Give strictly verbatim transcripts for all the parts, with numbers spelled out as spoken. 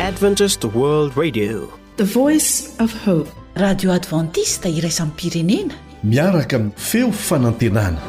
Adventist World Radio, the voice of hope. Radio Adventista iraisam pirenena miaraka amin'ny feo fanantenana.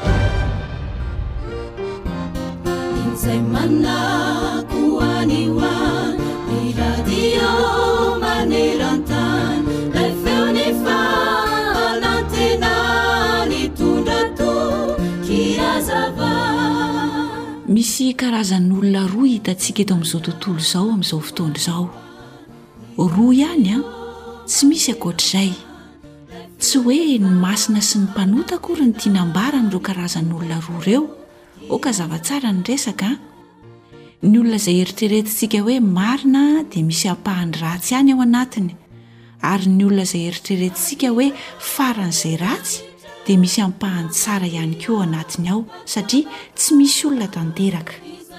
Misy karazan'olona roa hitantsika eto amin'izao tontolo izao, amin'izao fotoana izao. Roa ihany a, tsy misy ankoatr'izay. Tsy hoe ny masina sy ny mpanota akory ny tianambara n'ireo karazan'olona roa ireo. Oka zava-tsara ny resaka. Ny olona izay eritreretintsika hoe marina dia misy ampahany ratsy ihany ao anatiny. Ary ny olona izay eritreretintsika hoe faran'izay ratsy dia misy ampahany tsara ihany koa ao anatiny ao, satria tsy misy olona tanteraka.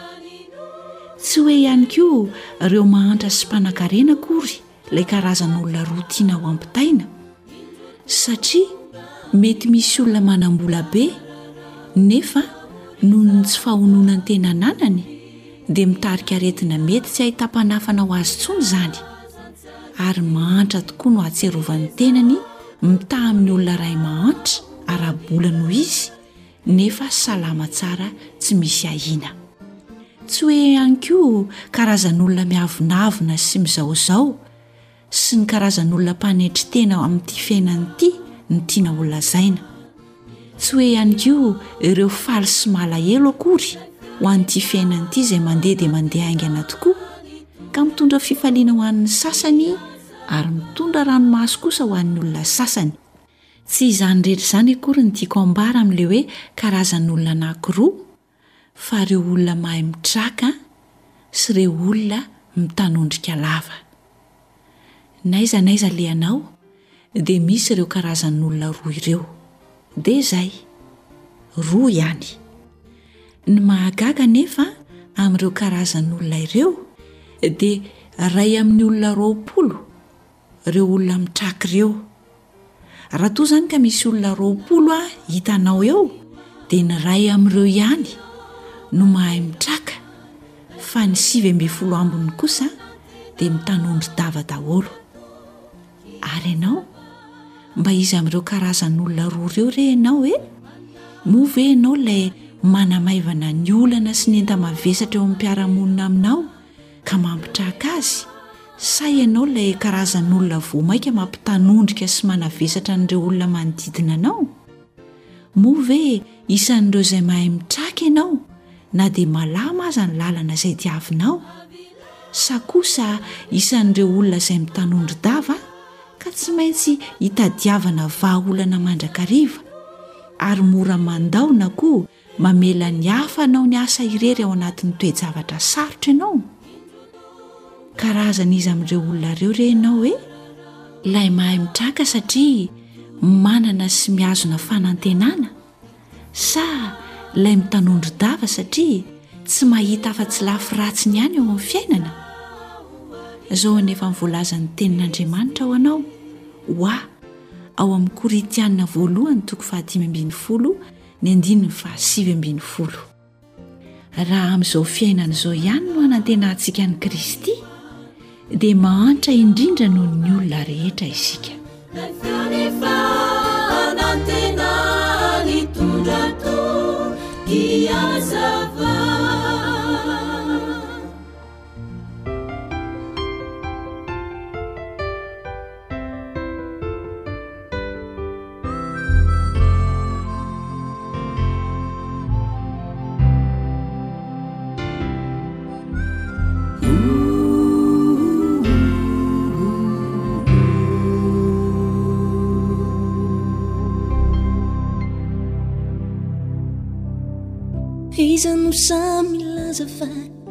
Tsy hoe ihany koa ireo mahantra sy mpanankarena akory ilay karazan'olona roa tiana ho ampitaina, satria mety misy olona manam-bola be nefa noho ny tsy fahononany tena ananany dia mitarika aretina mety tsy ahita-panafana ho azy intsony izany. Ary mahantra tokoa no atserovany tenany mitaha amin'ny olona iray mahantra ara-bola noho izy nefa salama tsara tsy misy ahina. Tsy hoe ihany koa karazan'olona miavonavona sy mizaozao sy ny karazan'olona mpanetry tena amin'ity fiainany ity ny tiana ho lazaina. Tsy hoe ihany koa ireo faly sy malahelo akory ho an'ity fiainany ity izay mandeha dia mandeha aingana tokoa ka mitondra fifaliana ho an'ny sasany ary mitondra ranomasy kosa ho an'ny olona sasany. Tsy izany rehetra izany akory ny tiako ambara amin'ilay hoe karazan'olona anankiroa, fa ireo olona mahay mitraka sy ireo olona mitanondrika lava. Naiza naiza lehanao dia misy ireo karazan'olona roa ireo. Dia izay, roa ihany. Ny mahagaga nefa amin'ireo karazan'olona ireo dia ray amin'ny olona roapolo ireo olona mitraka ireo. Raha toa izany ka misy olona roapolo a hitanao eo dia ny ray amin'ireo ihany no mahay mitraka, fa ny sivy amby folo ambiny kosa dia mitanondry dava daholo. Ary ianao mba izy amin'ireo karazan'olona roa ireo re ianao e? Moa ve ianao ilay manamaivana ny olana sy ny enta-mavesatra eo amin'ny mpiara-monina aminao ka mampitraka azy? Sa ianao ilay karazan'olona voamaika mampitanondrika sy manavesatra n'ireo olona manodidina anao? Moa ve isan'ireo izay mahay mitraka ianao na dia malama aza ny lalana izay diavinao? Sa kosa isan'ireo olona izay mitanondry dava ka tsy maintsy hitadiavana vahaolana mandrakariva ary mora mandao na koa mamela ny hafa anao ny asa irery ao anatin'ny toe-javatra sarotra ianao? Karazana izy amin'ireo olona ireo re ianao e? Ilay mahay mitraka satria manana sy miazona fanantenana, sa ilay mitanondry dava satria tsy mahita afa-tsy lafy ratsiny ihany eo amin'ny fiainana? Izao anefa mivoalaza ny tenin'Andriamanitra ho anao, hoa ao amin'ny Koritianina voalohany toko fahadimy ambin'ny folo ny andininy fahasivy ambin'ny folo. Raha amin'izao fiainana izao ihany no hanantenantsika ny Kristy dia mahantra indrindra noho ny olona rehetra isika. Iza no samy laza fa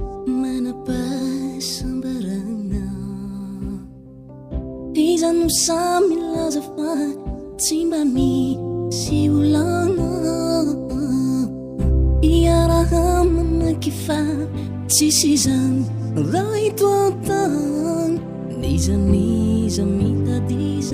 manam-pahasambarana, iza no samy laza fa tsy mba misy olana, iaraha manaky fa tsisy izany raha itoatany niza niza mitadiza.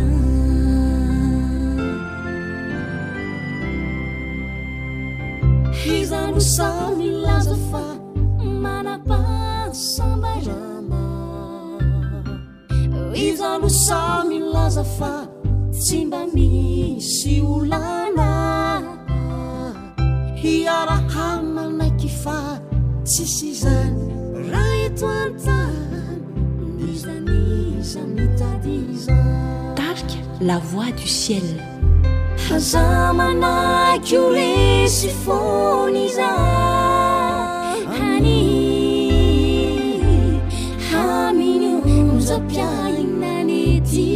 Iza no samy laza fa manam-pahasambarana, andro samy laza fa tsy mba misy olana hiaraha manaiky fa tsisy zany raha eto antany nizaniza mitadiza Tarka, la voix du ciel. haza manaiky o resy foniza hani haminy zapiainanety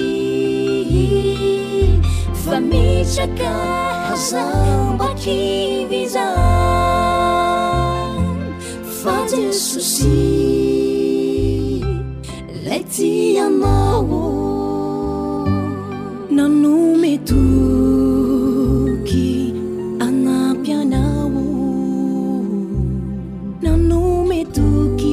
fa mitraka hazambakiviza fa Jesosy lay tianao nanome toky anampy anao nanome toky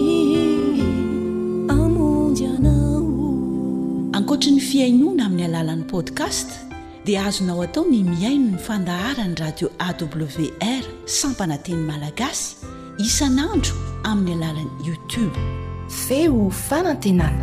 amonjy anao. Ankoatra ny fiainoana amin'ny alalan'ny podcast dia azonao atao ny miaino ny fandaharany radio A W R sampananteny malagasy isan'andro amin'ny alalan'ny YouTube. Feo fanantenana.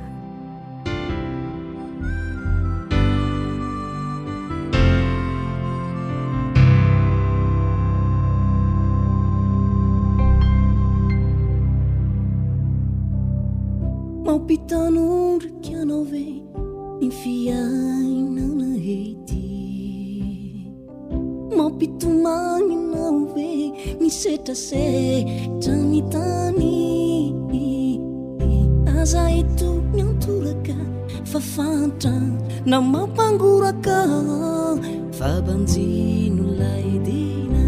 Mampitanondriky anao ve ny fiainana hety mampitomany anao ve misetrasetra ny tany aza eto miantoraka fa fanta na mampangoraka fa banjino laidina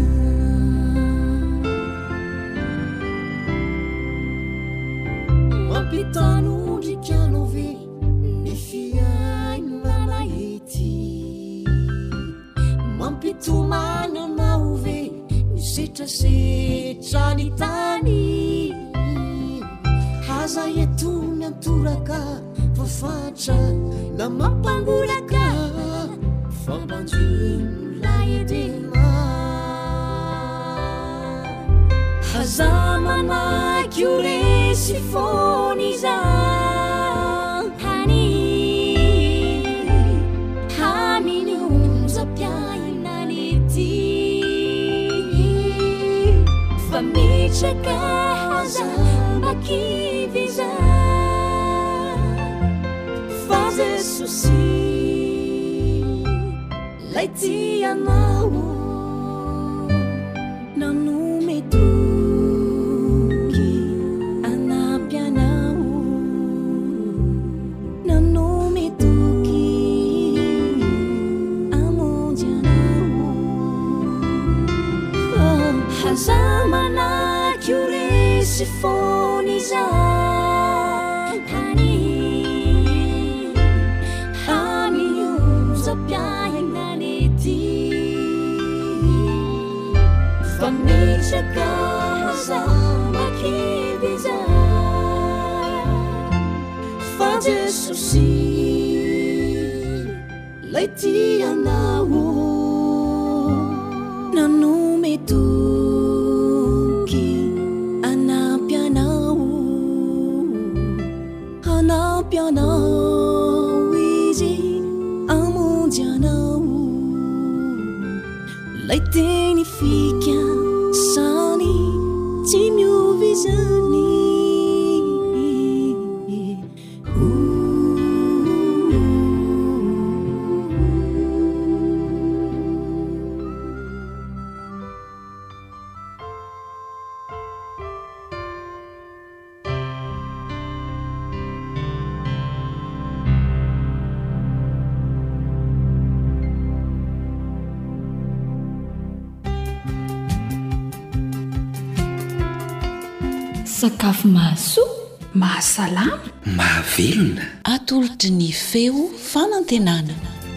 mampitanondriky anao ve ny fiainana hety mampitomany anao ve misetrasetra ny tany aza eto miantoraka fa fatra na mampangoraka fa banjino laidina haza manaiky o resy foniza hani haminy onjam-piainanety fa mitraka hazambakiviza fa Jesosy lay tianao nanome toky anampy anao nanome toky amonjy anao oh, haza manaiky o resy foniza hani haminy onjam-piainanety fa mitraka hazambakiviza fa Jesosy lay tianao nanome toky anampy anao anampy anao izy amonjy anao lay teny fika sany tsy miovy zany sakafo mahasoa mahasalama mahavelona atolotry ny feo fanantenana.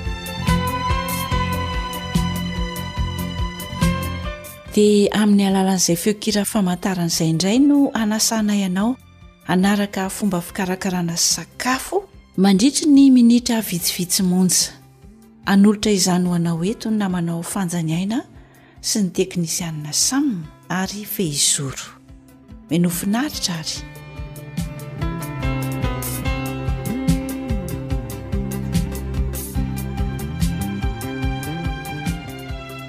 Dia amin'ny alalan'izay feokira famantaran'izay indray no anasana ianao anaraka fomba fikarakarana sakafo mandritry ny minitra vitsivitsy monja. Anolotra izany ho anao eto na manao fanjaniaina sy ny teknisianina Sam ary Feizoro. Menofinaritra ary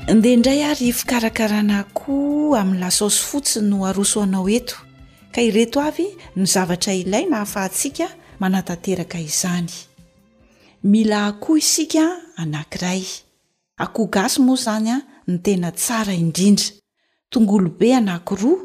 ndeha indray ary fikarakarana akoho amin'ny lasosy fotsy no arosoanao eto ka ireto avy ny zavatra ilaina ahafahantsika manatanteraka izany. Mila akoho isika anankiray. Akoho gasy moa zany a ny tena tsara indrindra. Tongolo be anankiroa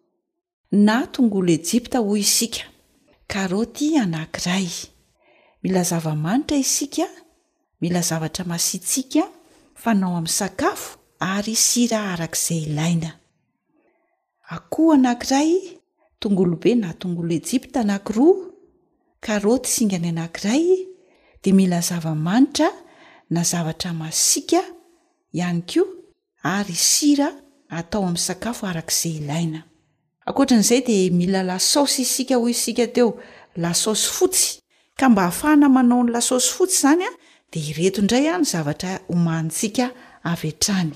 na tongolo Ejipta hoy isika. Karaoty anankiray. Mila zava-manitra isika, mila zavatra masitsika fanao amin'ny sakafo ary sira arak'izay ilaina. Akoho anankiray, tongolo be na tongolo Ejipta anankiroa, karaoty singany anankiray, dia mila zava-manitra na zavatra masika ihany koa ary sira atao amin'ny sakafo arak'izay ilaina. Ankoatran'izay dia mila lasosy isika hoy isika teo, lasosy fotsy. Ka mba hafahana manao ny lasosy fotsy zany a, dia ireto indray a ny zavatra homanintsika avy hatrany.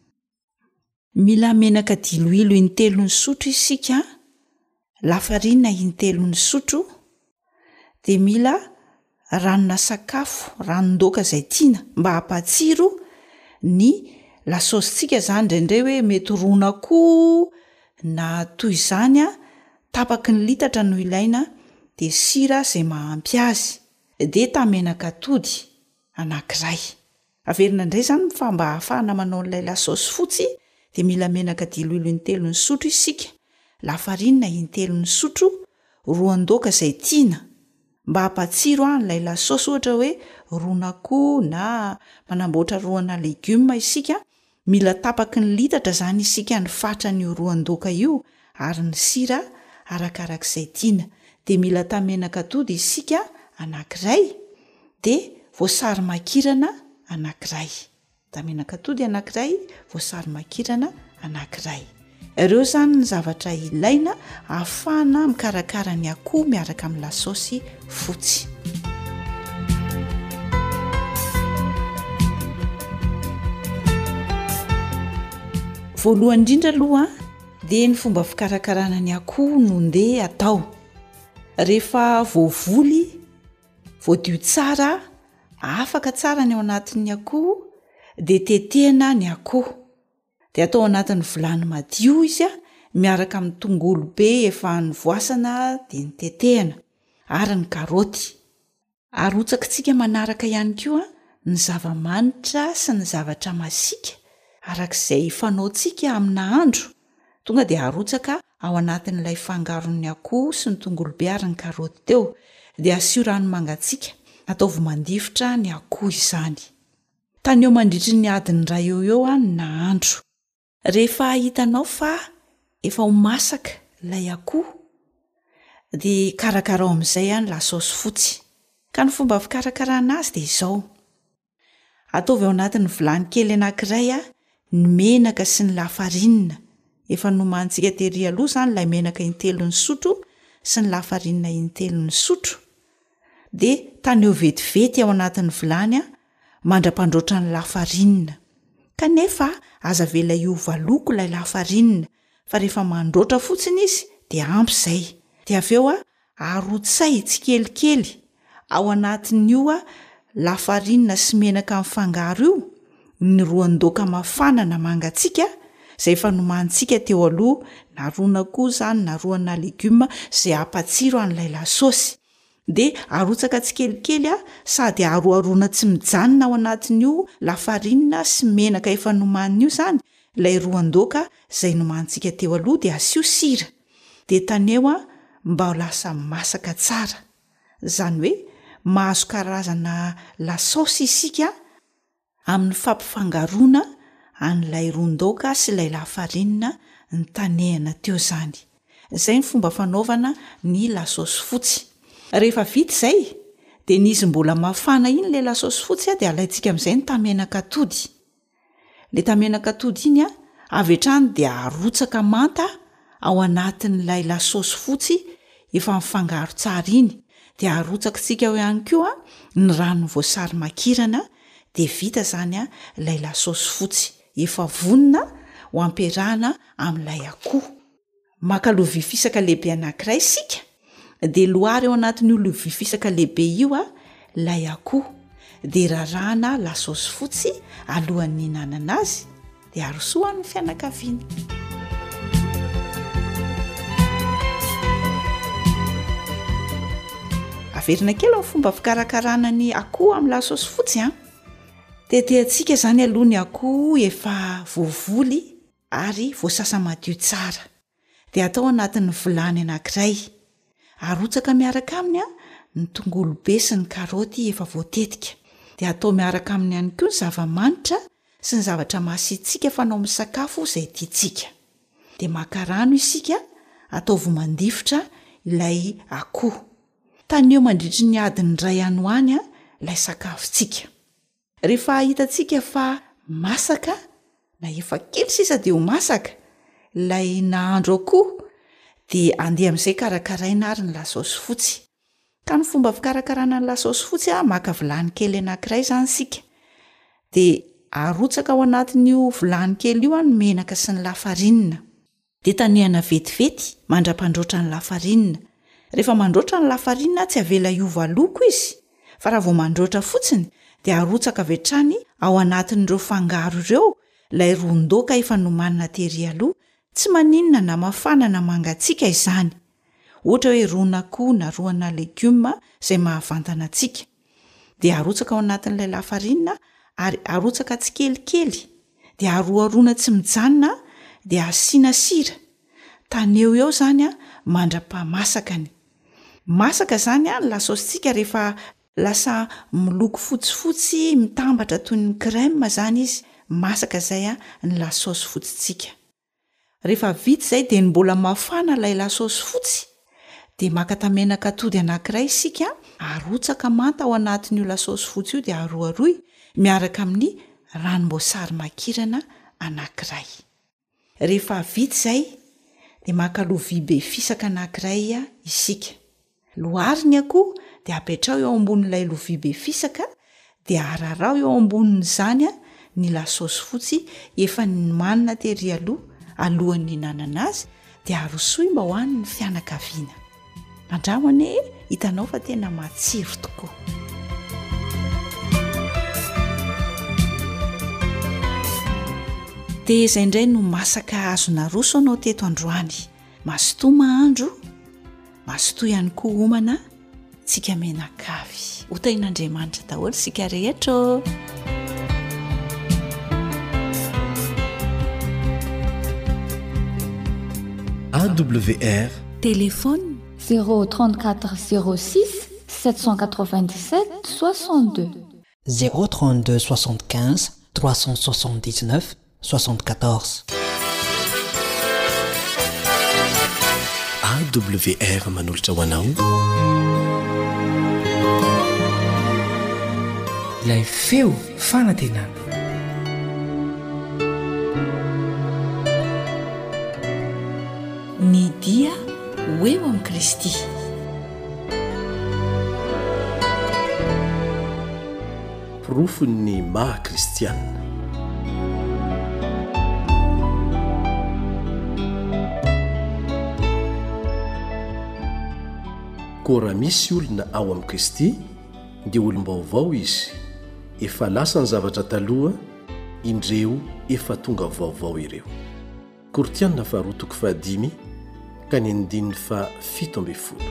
Mila menaka diloilo intelo ny sotro isika, lafarinina intelo ny sotro, dia mila ranona sakafo, ranon-doaka izay tiana mba hampatsiro ny lasositsika zany indraindray hoe mety ron'akoho na toy izany a, tapaky ny litatra no ilaina, dia sira izay mahampy azy, dia tamenaka atody anankiray. Averina indray zany fa mba hahafahana manao n'ilay lasosy fotsy dia mila menaka diloilo intelo ny sotro isika, lafarinina intelo ny sotro, roan-doaka izay tiana mba hampatsiro an'ilay lasosy, ohatra hoe ron'akoho na manamboatra roana legioma isika, mila tapaky ny litatra zany isika ny fatran'io roan-doaka io ary ny sira arakarak'izay tiana. Dia mila tamenaka atody isika anankiray, dia voasary makirana anankiray. Tamenaka atody anankiray, voasary makirana anankiray. Ireo zany ny zavatra ilaina ahafahana mikarakara ny akoho miaraka amin'ny lasosy fotsy. Voalohany indrindra aloha dia ny fomba fikarakarana ny akoho no ndeha atao. Rehefa voavoly, voadio tsara, afaka tsara ny ao anatin'ny akoho, dia tetehana ny akoho. Dia atao anatin'ny vilany madio izy a, miaraka amin'ny tongolo be efa novoasana dia ny tetehana, ary ny karaoty. Arotsakitsika manaraka ihany koa ny zava-manitra sy ny zavatra masika arak'izay fanaontsika amin'ny nahandro. Tonga dia arotsaka ao anatin'ilay fangaron'ny akoho sy ny tongolo be ary ny karaoty teo, dia asio rano mangatsiaka, ataovy mandifotra ny akoho izany. Tany eo mandritry ny adiny iray eo eo a ny nahandro. Rehefa hitanao fa efa ho masaka ilay akoho, dia karakarao amin'izay a ny lasosy fotsy. Ka ny fomba fikarakarana azy dia izao. Ataovy ao anatin'ny vilany kely anankiray a ny menaka sy ny lafarinina. Efa nomanintsika tery aloha zany ilay menaka intelo ny sotro sy ny lafarinina intelo ny sotro. Dia tany eo vetivety ao anatin'ny vilany a, mandra-pandroatra ny lafarinina. Kanefa aza vela hiova loko ilay lafarinina, fa rehefa mandroatra fotsiny izy dia ampy izay. Dia avy eo a arotsay tsikelikely ao anatin'io a lafarinina sy menaka mifangaro io, ny roan-doaka mafana na mangatsiaka izay efa nomanintsika teo aloha, na ron'akoho zany na roana legioma izay hampatsiro an'ilay lasosy. Dia arotsaka tsikelikely a, sady aroarona tsy mijanona ao anatin'io lafarinina sy menaka efa nomanina io zany, ilay roan-doaka izay nomanintsika teo aloha, dia asio sira. Dia taneo a mba ho lasa masaka tsara. Zany hoe mahazo karazana lasosy isika amin'ny fampifangarona an'ilay ron-doaka sy ilay lafarinina ny tanehana teo zany. Izay ny fomba fanaovana ny lasosy fotsy. Rehefa vita izay, dia n'izy mbola mafana iny ilay lasosy fotsy a, dia alaintsika amin'izay ny tamenaka atody. Ilay tamenaka atody iny a, avy hatrany dia arotsaka manta ao anatin'ilay lasosy fotsy efa mifangaro tsara iny. Dia arotsakitsika ao ihany koa ny rano voasary makirana, dia vita zany a ilay lasosy fotsy efa vonona ho ampiarahana amin'ilay akoho. Maka lovia fisaka lehibe anankiray isika, dia loary ao anatin'io lovia fisaka lehibe io a ilay akoho, dia rarahana lasosy fotsy alohan'ny hinanana azy, dia arosoa ny fianakaviana. Averina kely ao fomba fikarakarana ny akoho amin'ny lasosy fotsy a. Tetehantsika izany aloha ny akoho efa voavoly ary voasasa madio tsara. Dia atao anatin'ny vilany anankiray. Arotsaka miaraka aminy a ny tongolo be sy ny karaoty efa voatetika. Dia atao miaraka aminy ihany koa ny zava-manitra sy ny zavatra masitsika fanao amin'ny sakafo izay tiantsika. Dia maka rano isika, atao voamandifotra ilay akoho. Tany eo mandritry ny adiny iray ihany ho any ilay sakafontsika. Rehefa hitantsika fa masaka na efa kely sisa dia ho masaka ilay nahandro akoho, dia andeha amin'izay karakaraina ary ny lasosy fotsy. Ka ny fomba fikarakarana ny lasosy fotsy a, maka vilany kely anankiray izany sika. Dia arotsaka ao anatin'io vilany kely io a ny menaka sy ny lafarinina. Dia tanehana vetivety mandra-pandroatra ny lafarinina. Rehefa mandroatra ny lafarinina tsy avela hiova loko izy, fa raha vao mandroatra fotsiny dia arotsaka avy hatrany ao anatin'ireo fangaro ireo ilay ron-doka efa nomanina tery aloha, tsy maninona na mafana na mangatsiaka izany. Ohatra hoe ron-akoho na roana legioma izay mahavantana antsika. Dia arotsaka ao anatin'ilay lafarinina ary arotsaka tsikelikely. Dia aroharona tsy mijanona dia asiana sira. Tany eo eo izany a mandra-pahamasakany. Masaka izany a ny lasositsika rehefa lasa miloko fotsifotsy mitambatra toy ny crème izany izy, masaka izay a ny lasosy fotsitsika. Rehefa vita izay dia ny mbola mafana ilay lasosy fotsy, dia maka tamenaka atody anankiray isika, arotsaka manta ao anatin'io lasosy fotsy io dia aroaroy miaraka amin'ny ranom-boasary makirana anankiray. Rehefa vita izay dia maka lovia be fisaka anankiray isika. Loariny akoho dia apetrao eo ambonin'ilay lovia be fisaka, dia ararao eo ambonin'izany ny lasosy fotsy efa nomanina tery aloha alohan'ny hinanana azy, dia arosoy mba ho an'ny fianakaviana. Andramane hitanao fa tena matsiro tokoa. Dia izay indray no masaka azona roso anao teto androany. Masotoa mahandro, masotoa ihany koa homana, tsika menakavy. Ho tain'Andriamanitra daholo sika rehetra. A W R Téléphone zéro trente-quatre zéro six sept cent quatre-vingt-dix-sept soixante-deux zéro trente-deux soixante-quinze trois cent soixante-dix-neuf soixante-quatorze. A W R manolotra ho anao ilay feo fanantenana. Ny dia ho eo amin'i Kristy. Porofony maha kristianina. Koa raha misy olona ao amin'i Kristy dia olom-baovao izy. Efa lasa ny zavatra taloha, indreo efa tonga vaovao ireo. Kortianina faharoa toko fahadimy ka ny andininy fa fito ambin'ny folo.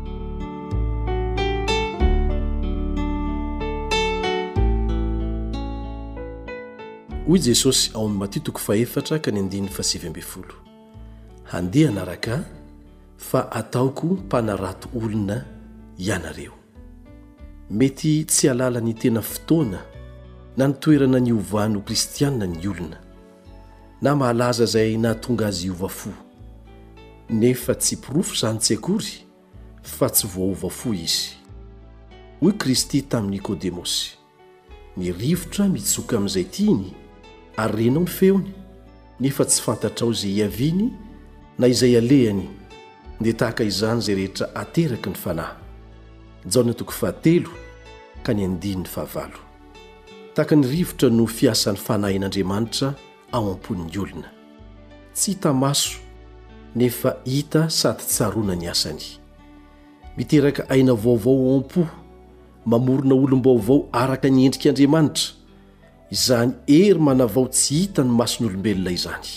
Hoy Jesosy ao amin'ny Mateo toko faefatra ka ny andininy fa sivy ambin'ny folo. Handeha anaraka fa ataoko mpanarato olona ianareo. Mety tsy halala ny tena fotoana na ny toerana niovano kristianina ny olona, na mahalaza izay nahatonga azy hiova fo. Nefa tsy porofo izany tsy akory, fa tsy voaova fo izy. Hoy Kristy tamin'i Nikodemosy, ny rivotra mitsoka amin'izay tiany, ary renao ny feony, nefa tsy fantatrao izay hiaviany na izay alehany, dia tahaka izany izay rehetra ateraky ny fanahy. Jaona toko fahatelo ka ny andininy fahavalo. Tahaka ny rivotra no fiasan'ny fanahin'Andriamanitra ao am-pon'ny olona. Tsy hita maso, nefa hita sady tsaroana ny asany. Miteraka aina vaovao ao am-po, mamorona olom-baovao araka ny endrik'Andriamanitra, izany hery manavao tsy hita ny mason'olombelona izany.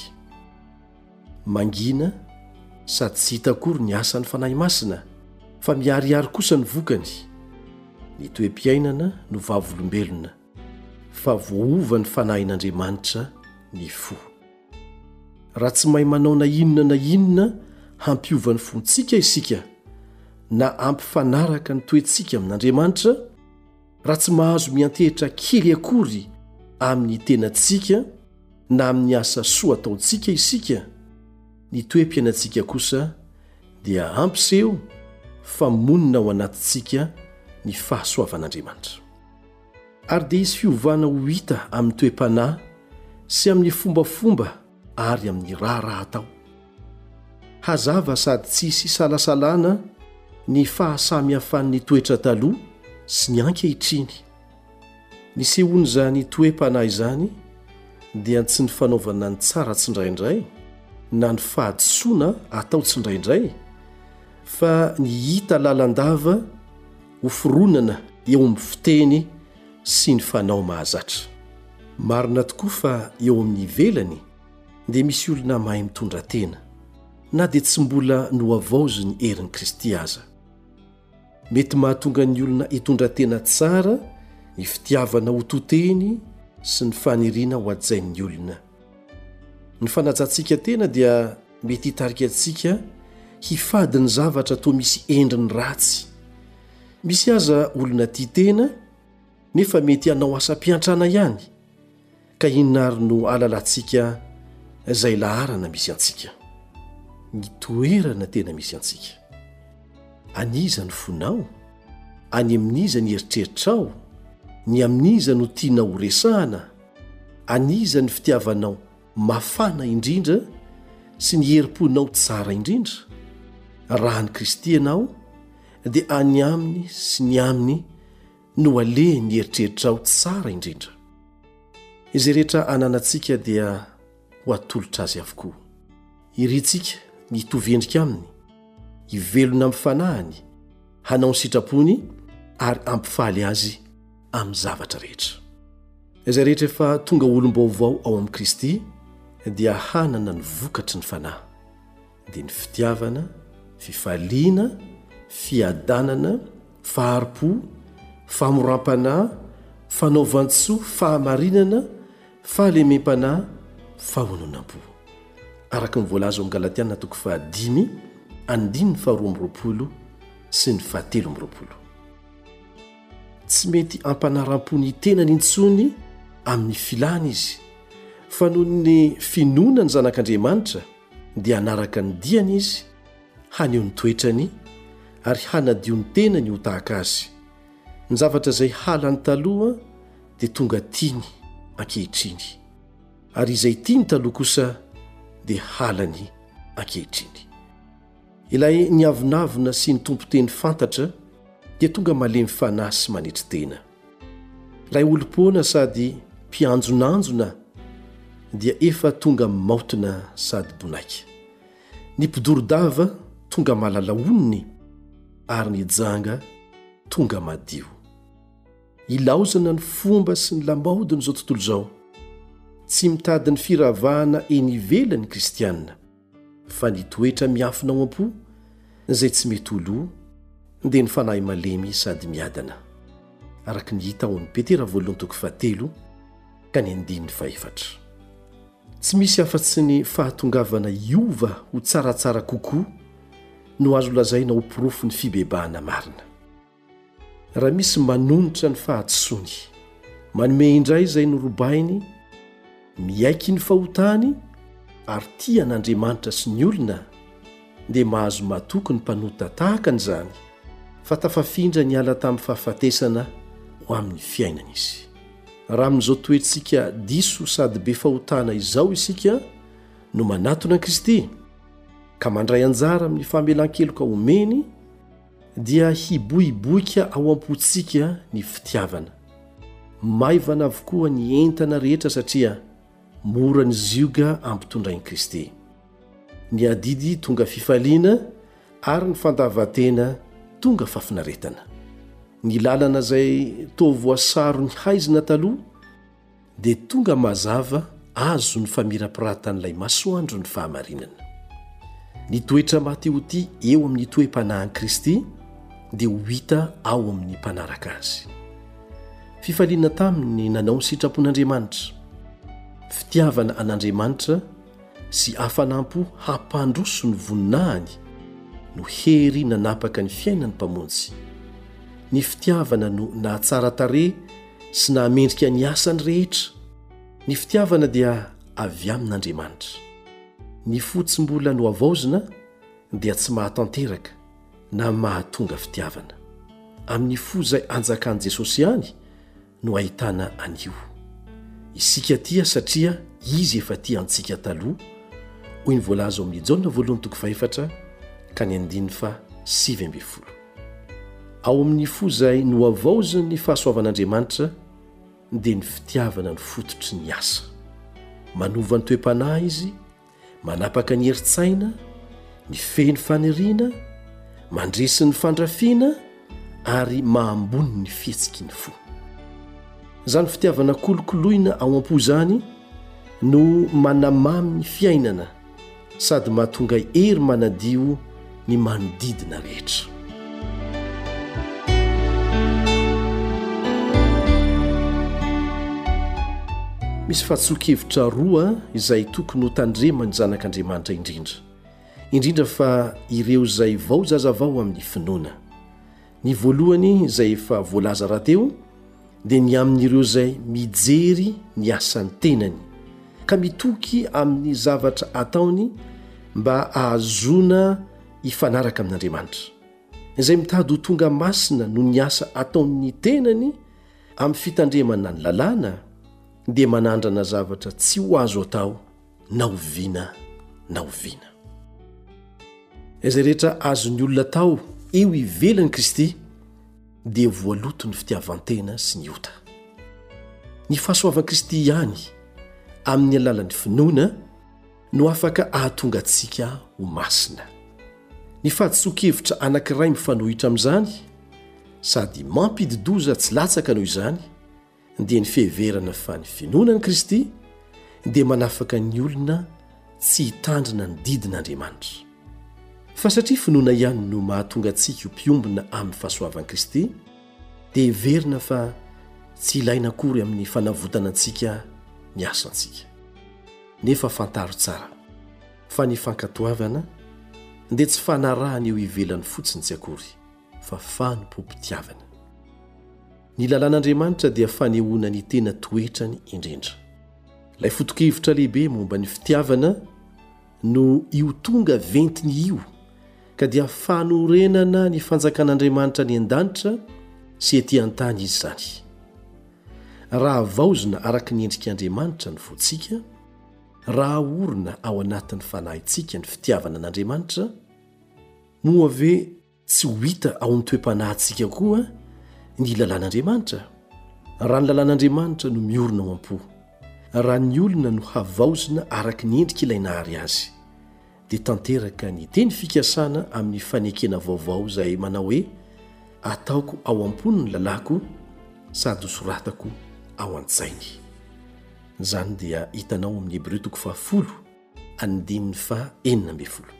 Mangina sady tsy hita akory ny asan'ny fanahy masina, fa miariary kosa ny vokany. Ny toe-piainana no vavolombelona, fa voova ny fanahin'Andriamanitra ny fo. Raha tsy mahay manao na inona na inona hampiova ny fontsika isika, na ampifanaraka ny toetsika amin'Andriamanitra, raha tsy mahazo miantehitra kely akory amin'ny tenantsika na amin'ny asa soa ataontsika isika, ny toe-piainantsika kosa dia ampiseho fa monina ao anatintsika ny fahasoavan'Andriamanitra. Ary dia isy fiovana ho hita amin'ny toe-panahy sy amin'ny fombafomba ary amin'ny raharaha atao. Hazava sady tsisy salasalana ny fahasamihafan'ny toetra taloha sy ny ankehitriny. Ny sehoan'izany toe-panahy izany dia tsy ny fanaovana ny tsara tsindraindray na ny fahadisoana atao tsindraindray, fa ny hita lalandava ho foronana eo amin'ny fiteny sy ny fanao mahazatra. Marina tokoa fa eo amin'ny ivelany dia misy olona mahay mitondra tena, na dia tsy mbola nohavaozy ny herin'i Kristy aza. Mety mahatonga ny olona hitondra tena tsara ny fitiavana ho toteny sy ny faniriana ho ajain'ny olona. Ny fanajantsika tena dia mety hitarika antsika hifady ny zavatra toa misy endriny ratsy. Misy aza olona tia tena nefa mety hanao asam-piantrana ihany, ka inona ary no alalantsika izay laharana misy antsika? Ny toerana tena misy antsika. Aniza ny fonao? Any amin'iza ny eritreritrao? Ny amin'iza no tianao resahana? Aniza ny fitiavanao mafana indrindra sy ny herim-ponao tsara indrindra? Raha ny Kristy ianao dia any aminy sy ny aminy no ale ny eritreritrao tsara indrindra. Izay rehetra ananantsika dia ho atolotra azy avokoa. Irintsika ny tovendrika aminy, hivelona amin'ny fanahiny, hanao ny sitrapony ary ampifaly azy amin'ny zavatra rehetra. Izay rehetra efa tonga olom-baovao ao amin'ny Kristy dia hanana ny vokatry ny fanahy, dia ny fitiavana, fifaliana, fiadanana, faharipo, famoram-panahy, fanaovan-tsoa, fahamarinana, fahalemem-panahy, fahononam-po. Araka ny voalaza amin'ny Galatiana toko fahadimy, andininy faharoa amby roapolo sy ny fahatelo amby roapolo. Tsy mety ampanaram-po ny tenany intsony amin'ny filana izy, fa noho ny finoana ny zanak'Andriamanitra dia hanaraka ny diany izy, haneho ny toetrany ary hanadio ny tenany ho tahaka azy. Ny zavatra izay halany taloha dia tonga tiany ankehitriny, ary izay tiany taloha kosa dia halany ankehitriny. Ilay niavinavina sy ny tompo-teny fantatra dia tonga malemy fanahy sy manetry tena. Ilay olo-poana sady mpianjonanjona dia efa tonga maotina sady bonaika. Ny mpidorodava tonga malalaoniny ary ny janga tonga madio. Ilaozana ny fomba sy ny lambaodiny izao tontolo izao. Tsy mitady ny firavahana eny ivelan'ny kristianina, fa ny toetra miafina ao am-po izay tsy mety oloha dia ny fanahy malemy sady miadana. Araka ny hita ao amin'ny Petera voalohany toko fahatelo ka ny andininy fahaefatra. Tsy misy afa-tsy ny fahatongavana iova ho tsaratsara kokoa no azo lazaina ho porofo ny fibebahana marina. Raha misy manonitra ny fahadisoany, manome indray izay norobainy, miaiky ny fahotany ary tia an'Andriamanitra sy ny olona, dia mahazo matoky ny mpanota tahaka an'izany, fa tafafindra ny ala tamin'ny fahafatesana ho amin'ny fiainana izy. Raha amin'izao toetritsika diso sady be fahotana izao isika no manatona Kristy, ka mandray anjara amin'ny famelan-keloka omeny, dia hiboiboika ao am-potsika ny fitiavana. Maivana avokoa ny entana rehetra satria mora ny zioga ampitondrain'i Kristy. Ny adidy tonga fifaliana ary ny fandavatena tonga fafinaretana. Ny lalana izay toa voasaro ny haizina taloha dia tonga mazava azo ny famirapiratanyilay masoandro ny fahamarinana. Ny toetra Mateoty eo amin'ny toe-panahin'i Kristy dia ho hita ao amin'ny mpanaraka azy. Fifaliana taminy nanao ny sitrapon'Andriamanitra, fitiavana an'Andriamanitra sy hafanampo hampandroso ny voninahiny no hery nanapaka ny fiainany mpamonjy. Ny fitiavana no nahatsara tarehy sy nahamendrika ny asany rehetra. Ny fitiavana dia avy amin'Andriamanitra. Ny fotsim-bola no avaozina dia tsy mahatanteraka na mahatonga fitiavana. Amin'ny fo izay anjakan'i Jesosy ihany no ahitana anio. Isika tia satria izy efa tia antsika taloha, hoy ny voalaza ao amin'ny Jaona voalohany toko faefatra ka ny andiny fa sivy ambin'ny folo. Ao amin'ny fo izay no avaoziny ny fahasoavan'Andriamanitra dia ny fitiavana ny fototry ny asa. Manova ny toe-panahy izy, manapaka ny herin-tsaina, ny fehny faniriana, mandresy ny fandrafiana ary mahambony ny fihetsiky ny fo. Zany fitiavana kolokoloina ao am-po zany no manamamy ny fiainana sady mahatonga hery manadio ny manodidina rehetra. Misy fahatsokevitra roa izay tokony ho tandremany zanak'Andriamanitra indrindra. Indrindra fa ireo izay vao zazavao amin'ny finoana. Ny voalohany izay efa voalaza rahateo dia ny amin'ireo izay mijery ny asan'ny tenany ka mitoky amin'ny zavatra ataony mba ahazoana hifanaraka amin'Andriamanitra. Izay mitady ho tonga masina no ny asa ataony tenany amin'ny fitandremana ny lalàna dia manandrana zavatra tsy ho azo atao na oviana na oviana. Izay rehetra azony olona tao eo ivelan'i Kristy dia voaloto ny fitiavan-tena sy ny ota. Ny fahasoavan'i Kristy ihany amin'ny alalan'ny finoana no afaka ahatonga antsika ho masina. Ny fahatsokevitra anankiray mifanohitra amin'izany sady mampididoza tsy latsaka noho izany dia ny fiheverana fa ny finoanan'i Kristy dia manafaka ny olona tsy hitandrina ny didin'Andriamanitra. Fa satria finoana ihany no mahatonga antsika ho mpiombina amin'ny fahasoavan'i Kristy dia heverina fa tsy ilaina akory amin'ny fanavotana antsika ny asantsika. Nefa fantaro tsara fa ny fankatoavana dia tsy fanarahana eo ivelany fotsiny tsy akory fa fanompo-pitiavana. Ny lalàn'Andriamanitra dia fanehoana ny tena toetrany indrindra. Ilay foto-kevitra lehibe momba ny fitiavana no io tonga ventiny io ka dia fanorenana ny fanjakan'Andriamanitra ny an-danitra sy etỳ an-tany izy zany. Raha vaozina araka ny endrik'Andriamanitra ny fontsika, raha orina ao anatin'ny fanahitsika ny fitiavana an'Andriamanitra, moa ve tsy ho hita ao amin'ny toe-panahintsika koa ny lalàn'Andriamanitra? Raha ny lalàn'Andriamanitra no miorina ao am-po, raha ny olona no havaozina araka ny endrika ilay nahary azy, dia tanteraka ny teny fikasana amin'ny fanekena vaovao izay manao hoe ataoko ao am-pony ny lalàko sady hosoratako ao an-tsainy. Zany dia hitanao amin'ny Hebreo toko fahafolo andininy fa enina ambin'ny folo.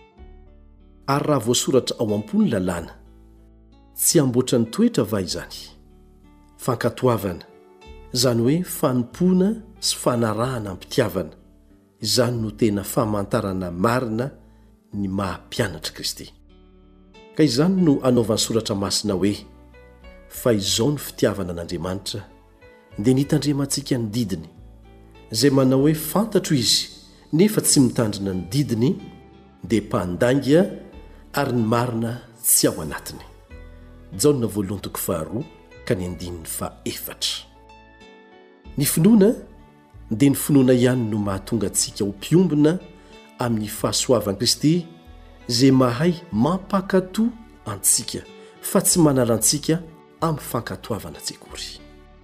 Ary raha voasoratra ao am-pony lalàna, tsy amboatra ny toetra va izany? Fankatoavana, izany hoe fanompoana sy fanarahana ampitiavana. Izany no tena famantarana marina ny mahampianatra Kristy. Ka izany no anaovan'ny soratra masina hoe fa izao ny fitiavana an'Andriamanitra dia nitandremantsika ny didiny, izay manao hoe fantatro izy nefa tsy mitandrina ny didiny dia mpandainga ary ny marina tsy ao anatiny. Jaona voalohany toko faharoa ka ny andininy fa efatra. Ny finoana dia ny finoana ihany no mahatonga antsika ho mpiombina amin'ny fahasoavan'i Kristy izay mahay mampakato antsika fa tsy manala antsika amin'ny fankatoavana tsekory.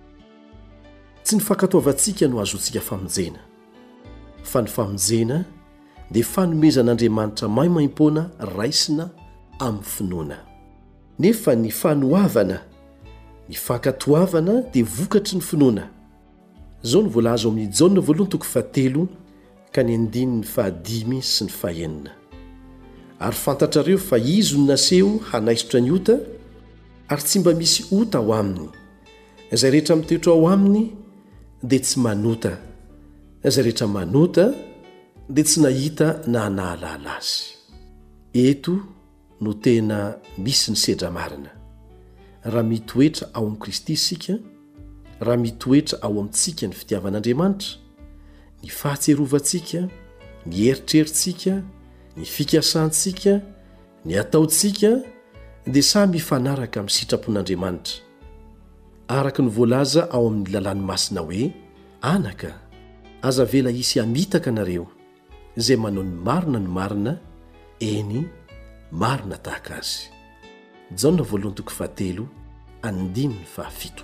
Tsy ny fankatoavantsika no azontsika famonjena, fa ny famonjena dia fanomezan'Andriamanitra maimaim-poana raisina amin'ny finoana. Nefa ny fanoavana, ny fankatoavana dia vokatry ny finoana. zao ny voalaza ao amin'ny jaona voalohany toko fahatelo ka ny andiny ny fahadimy sy ny fahaenina. Ary fantatrareo fa izy no naseho hanaisotra ny ota ary tsy mba misy ota ao aminy. Izay rehetra mitoetra ao aminy dia tsy manota, izay rehetra manota dia tsy nahita na nahalala azy. Eto no tena misy ny sedra marina. Raha mitoetra ao amin'i Kristy isika, raha mitoetra ao amintsika ny fitiavan'Andriamanitra, ny fahatserovantsika, ny eritrerintsika, ny fikasantsika, ny ataontsika dia samy mifanaraka amin'ny sitrapon'Andriamanitra. Araka ny voalaza ao amin'ny lalàny masina hoe, anaka, aza vela hisy hamitaka nareo, izay manao ny marina ny marina, eny marina tahaka azy. Jaona voalohany toko fahatelo andiny ny fahafito.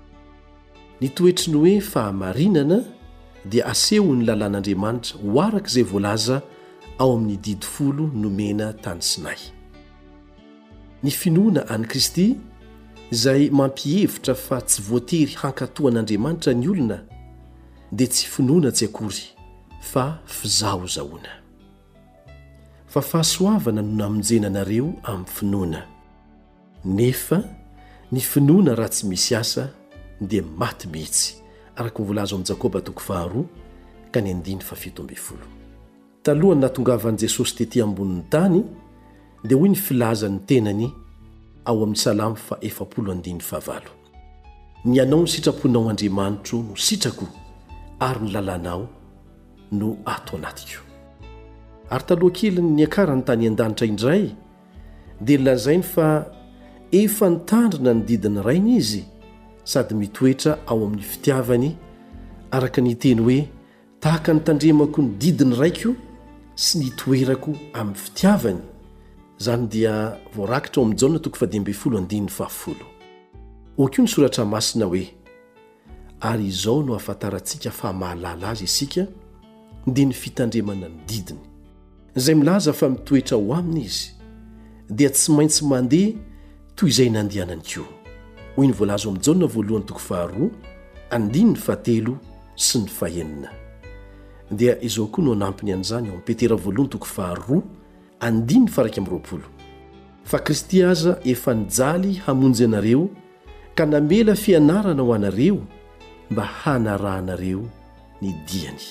Ny toetry ny hoe fahamarinana dia aseho ny lalàn'Andriamanitra ho araka izay voalaza ao amin'ny didy folo nomena tany Sinay. Ny finoana an'i Kristy izay mampihevitra fa tsy voatery hankatoan'Andriamanitra ny olona dia tsy finoana tsy akory fa fizahozahoana. Fa fahasoavana no namonjena anareo amin'ny finoana. Nefa ny finoana raha tsy misy asa dia maty mihitsy, araka ny voalaza amin'ny Jakoba toko faharoa ka ny andiny fafito ambin'ny folo. Talohany nahatongavan'i Jesosy tetỳ ambonin'ny tany dia hoy ny filazany tenany ao amin'ny Salamo fa efapolo andiny fahavalo. Ny anao ny sitraponao Andriamanitro no sitrako ary ny lalànao no ato anatiko. Ary taloha kely ny akarany tany an-danitra indray dia lazainy fa efa nitandrina ny didiny rainy izy sady mitoetra ao amin'ny fitiavany araka ny teny hoe tahaka nitandremako ny didiny raiko sy nitoerako amin'ny fitiavany. Zany dia voarakitra ao amin'ny Jaona toko fadimy folo andiny fahafolo. Okoa ny soratra masina hoe, ary izao no ahafantarantsika fa mahalala azy isika dia ny fitandremana ny didiny, izay milaza fa mitoetra ho aminy izy dia tsy maintsy mandeha toy izay nandehanany koa. Hoy ny voalaza ao amin'ny Jaona voalohany toko faharoa andiny ny fahatelo sy ny fahaenina. Dia izao koa no anampiny an'izany ao amin'ny Petera voalohany toko faharoa andiny faraka amin'ny roapolo. Fa Kristy aza efa nijaly hamonjy anareo ka namela fianarana ho anareo mba hanarahanareo ny diany.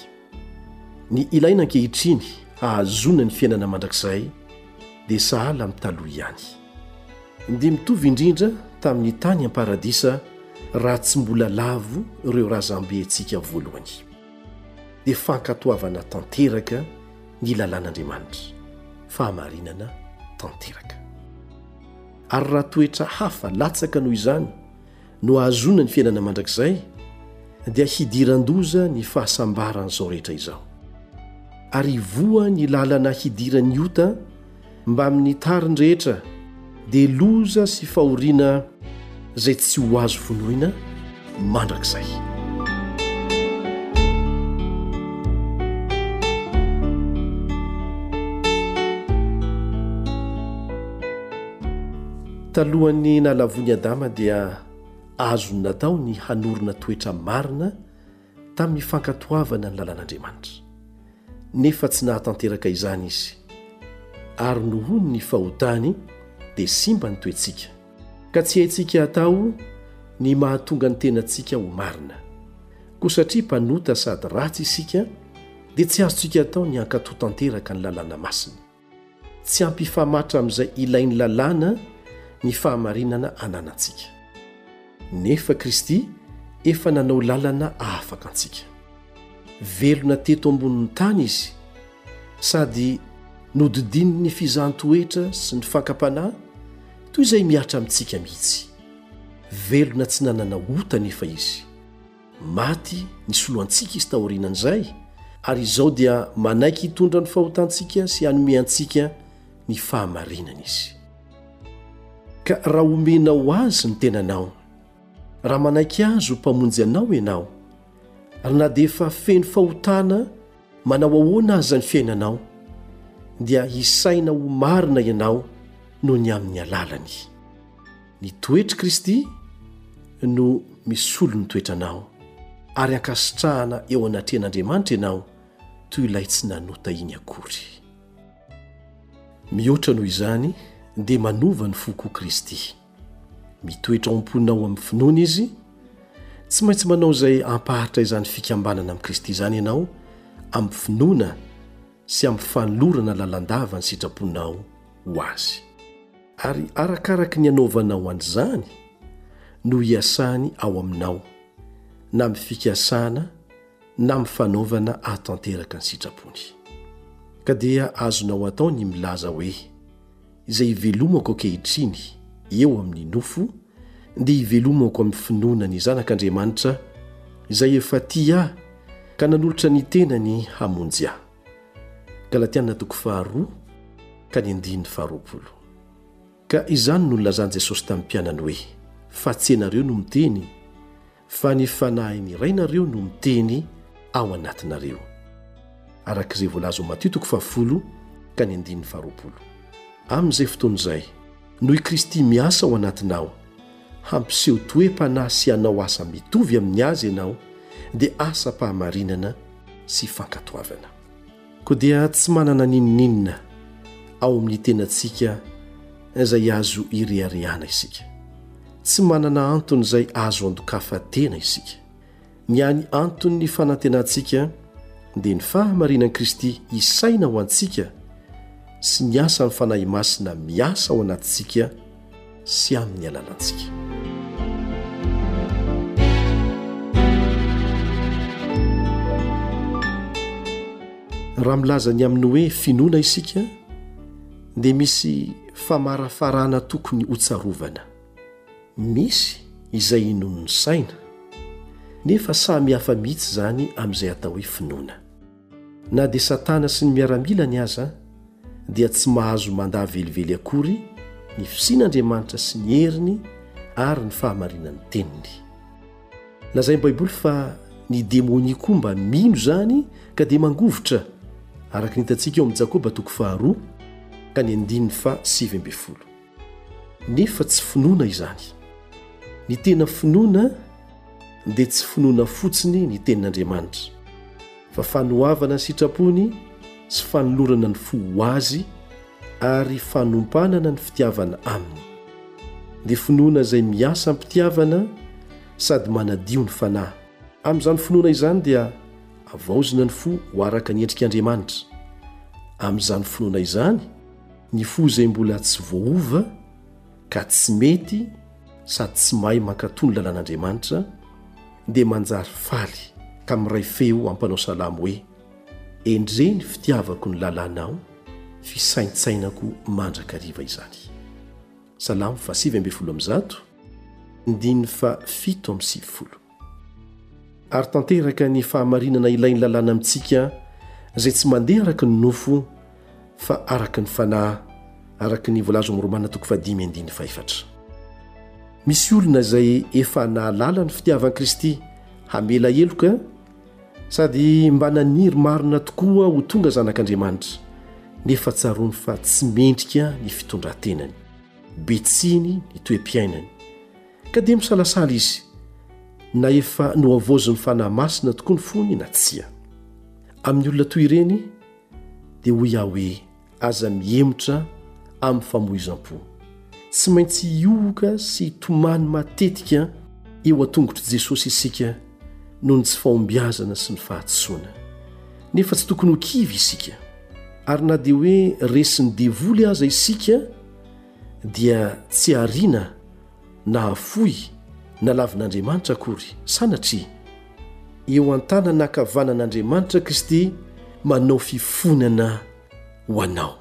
Ny ilaina ankehitriny hahazona ny fiainana mandrakizay dia sahala amin'ny taloha ihany. Dia mitovy indrindra tamin'ny tany am-paradisa raha tsy mbola lavo ireo razambe antsika voalohany. Dia fankatoavana tanteraka ny lalàn'Andriamanitra, fahamarinana tanteraka. Ary raha toetra hafa latsaka noho izany no ahazona ny fiainana mandrakizay dia hidiran-doza ny fahasambaran'izao rehetra izao. Ary voa ny lalana hidiran'ny ota mba amin'ny tariny rehetra dia loza sy fahoriana izay tsy ho azo vonoina mandrakizay. Talohan'ny nalavony Adama dia azo natao ny hanorina toetra marina tamin'ny fankatoavana ny lalàn'Andriamanitra. Nefa tsy nahatanteraka izany izy, ary nohony ny fahotany dia simba ny toetsika, ka tsy haintsika atao ny mahatonga ny tenantsika ho marina. Koa satria mpanota sady ratsy isika dia tsy azontsika atao ny hankatoa tanteraka ny lalàna masina. Tsy hampifamatra amin'izay ilain'ny lalàna ny fahamarinana ananantsika. Nefa Kristy efa nanao lalana ahafaka antsika. Velona teto ambonin'ny tany izy, sady nodidininy fizaham-toetra sy ny fankam-panahy toy izay miatra amintsika mihitsy. Velona tsy nanana ota nefa izy. Maty ny soloantsika izy taorianan'izay, ary izao dia manaiky hitondra ny fahotantsika sy hanome antsika ny fahamarinana izy. Ka raha omenao azy ny tenanao, raha manaiky azy ho mpamonjy anao ianao, ary na dia efa feno fahotana manao ahoana aza ny fiainanao, dia hisaina ho marina ianao noho ny amin'ny alalany. Ny toetra Kristy no misolo ny toetranao, ary ankasitrahana eo anatrehan'Andriamanitra ianao toy ilay tsy nanota iny akory. Mihoatra noho izany dia manova ny fo koa Kristy. Mitoetra ao am-poninao amin'ny finoana izy, tsy maintsy manao izay ampaharitra izany fikambanana amin'ny Kristy izany ianao amin'ny finoana sy amin'ny fanolorana lalandava ny sitraponao ho azy. Ary arakaraka ny anaovanao an'izany no hiasany ao aminao, na amin'ny fikasana na amin'ny fanaovana ahatanteraka ny sitrapony. Ka dia azonao atao ny milaza hoe izay ivelomako ankehitriny eo amin'ny nofo dia ivelomako amin'ny finoana ny zanak'Andriamanitra izay efa tia ahy ka nanolotra ny tenany hamonjy ahy. Galatiana toko faharoa ka ny andininy faharoapolo. Ka izany no nilazany Jesosy tamin'ny mpianany hoe fa tsy ianareo no miteny fa ny fanahin'ny rainareo no miteny ao anatinareo. Arak'izay voalaza ao Matio toko fahafolo ka ny andininy faharoapolo. Amin'izay fotoana izay noho i Kristy miasa ao anatinao hampiseho toe-panahy sy hanao asa mitovy amin'ny azy ianao dia asa-pahamarinana sy fankatoavana. Koa dia tsy manana ninoninona ao amin'ny tenantsika izay azo ireharehana isika. Tsy manana antony izay azo andokafa-tena isika. Ny any antony fanantenantsika dia ny fahamarinan'i Kristy isaina ho antsika sy ny asa ny fanahy masina miasa ao anatintsika sy amin'ny alalantsika. Raha milaza ny aminy hoe finoana isika dia misy famarafarana tokony hotsarovana. Misy izay noho ny saina nefa samy hafa mihitsy izany amin'izay atao hoe finoana. Na dia Satana sy ny miaramilany aza dia tsy mahazo mandaa velively akory ny fisian'Andriamanitra sy ny heriny ary ny fahamarinan'ny teniny. Lazain'ny Baiboly fa ny demonia koa mba mino izany ka dia mangovotra, araka ny hitantsika eo amin'ny Jakoba toko faharoa ka ny andininy fa sivy ambin'ny folo. Nefa tsy finoana izany. Ny tena finoana dia tsy finoana fotsiny ny tenin'Andriamanitra, fa fanohavana ny sitrapony sy fanolorana ny fo ho azy ary fanompanana ny fitiavana aminy. Dia finoana izay miasa am-pitiavana sady manadio ny fanahy. Amin'izany finoana izany dia avaozina ny fo ho araka ny endrik'Andriamanitra. Amin'izany finoana izany ny fo izay mbola tsy voahova ka tsy mety sady tsy mahay mankatony lalàn'Andriamanitra dia manjary faly ka miray feo ampanao salamo hoe endreny fitiavako ny lalànao, fisaintsainako mandrakariva izany. Salamo fa sivy ambin'ny folo amby zato ndiny fa fito amby sivy folo. Ary tanteraka ny fahamarinana ilainy lalàna amintsika izay tsy mandeha araka ny nofo fa araka ny fanahy, araka ny voalaza amin'ny Romana toko fadimy andiny fa efatra. Misy olona izay efa nahalala ny fitiavan'i Kristy hamela heloka sady mba naniry marina tokoa ho tonga zanak'Andriamanitra nefa tsaroany fa tsy mendrika ny fitondrantenany, betsiny ny toe-piainany ka dia misalasala izy na efa noavozin'ny fanahy masina tokoa ny fony na tsia. Amin'ny olona toy ireny dia hoy aho hoe aza miemotra amin'ny famoizam-po, tsy maintsy hiohoka sy tomany matetika eo an-tongotry Jesosy isika noho ny tsy fahombiazana sy ny fahatsoana. Nefa tsy tokony ho kivy isika, ary na dia hoe resin'ny devoly aza isika dia tsy ariana na afoy na lavin'Andriamanitra akory, sanatria eo an-tanana ankavanan'Andriamanitra Kristy manao fifonana ho anao,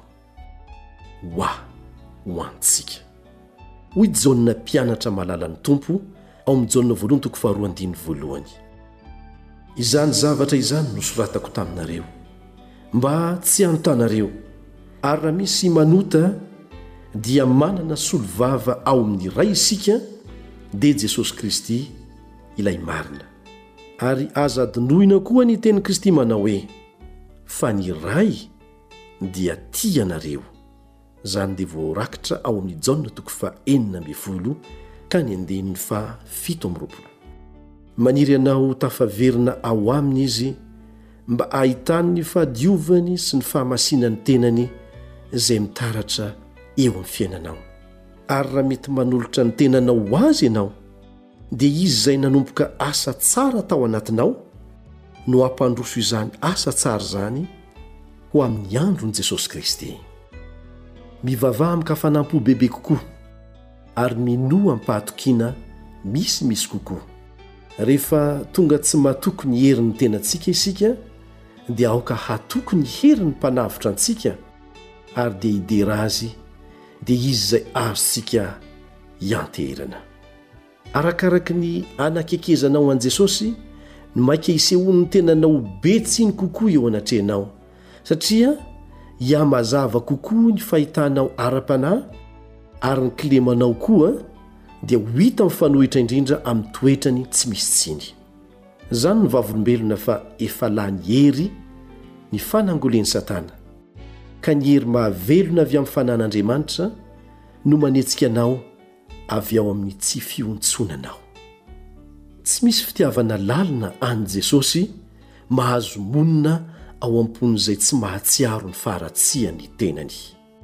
ho ahy, ho antsika. Hoy Jaona mpianatra malala ny Tompo ao amin'ny Jaona voalohany toko faharoa andiny voalohany. Izany zavatra izany nosoratako taminareo mba tsy hanotanareo, ary raha misy manota dia manana solovava ao amin'ny ray isika dia Jesosy Kristy ilay marina. Ary aza adinoina koa ny tenin'i Kristy manao hoe fa ny ray dia tia anareo. Zany dia voarakitra ao amin'ny Jaona toko fa enina ambin'ny folo ka ny andininy fa fito amby roapolo. maniry ianao tafaverina ao aminy izy mba ahitany ny fahadiovany sy ny fahamasinany tenany izay mitaratra eo amin'ny fiainanao. Ary raha mety manolotra ny tenanao ho azy ianao dia izy izay nanomboka asa tsara tao anatinao no hampandroso izany asa tsara izany ho amin'ny andron'i Jesosy Kristy. Mivavaha amin'ny kafanampo bebe kokoa ary minoa ampahatokiana misy misy kokoa. Rehefa tonga tsy mahatoky ny herin'ny tenantsika isika dia aoka hatoky ny herin'ny mpanavitra antsika ary dia hidera azy dia izy izay azontsika hianteherana. Arakaraky ny anakekezanao an' Jesosy no maika hisehoany tenanao betsiny kokoa eo anatrenao satria hiamazava kokoa ny fahitanao ara-panahy ary ny kilemanao koa dia ho hita mifanohitra indrindra amin'ny toetrany tsy misy tsiny. Izany ny vavolombelona fa efa lany hery ny fanangoleny Satana ka ny hery mahavelona avy amin'ny fanan'Andriamanitra no manetsika anao avy ao amin'ny tsy fiontsonanao. Tsy misy fitiavana lalina an' Jesosy mahazo monina ao am-pon'izay tsy mahatsiaro ny faharatsiany tenany.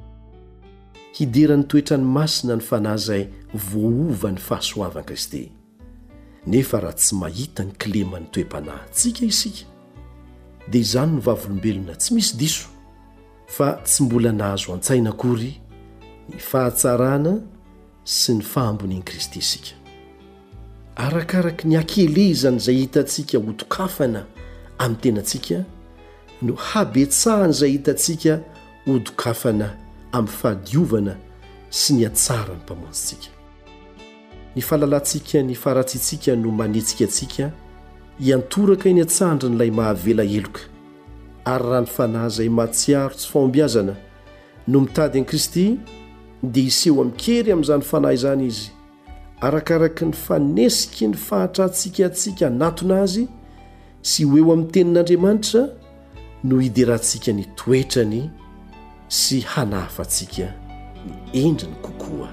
Hiderany toetrany masina ny fanahy izay voova ny fahasoavan Kristy. Nefa raha tsy mahita ny kileman'ny toe-panahintsika isika dia izany ny vavolombelona tsy misy diso fa tsy mbola nahazo an-tsaina akory ny fahatsarana sy ny fahambonian'i Kristy isika. Arakaraky ny akelezany izay hitantsika hodokafana amin'ny tenantsika no habetsahany izay hitantsika hodokafana amin'ny fahadiovana sy ny atsara ny mpamonjintsika. Ny fahalalantsika ny faharatsitsika no manetsika antsika hiantoraka eny an-tsandra n'ilay mahavela heloka ary raha ny fanahy izay mahatsiaro tsy fahombiazana no mitady an'i Kristy dia hiseho amin'kery amin'izany fanahy izany izy arakaraky ny fanesiky ny fahatrantsika antsika anatona azy sy ho eo amin'ny tenin'Andriamanitra no hiderantsika ny toetrany sy hanahafantsika ny endriny kokoa.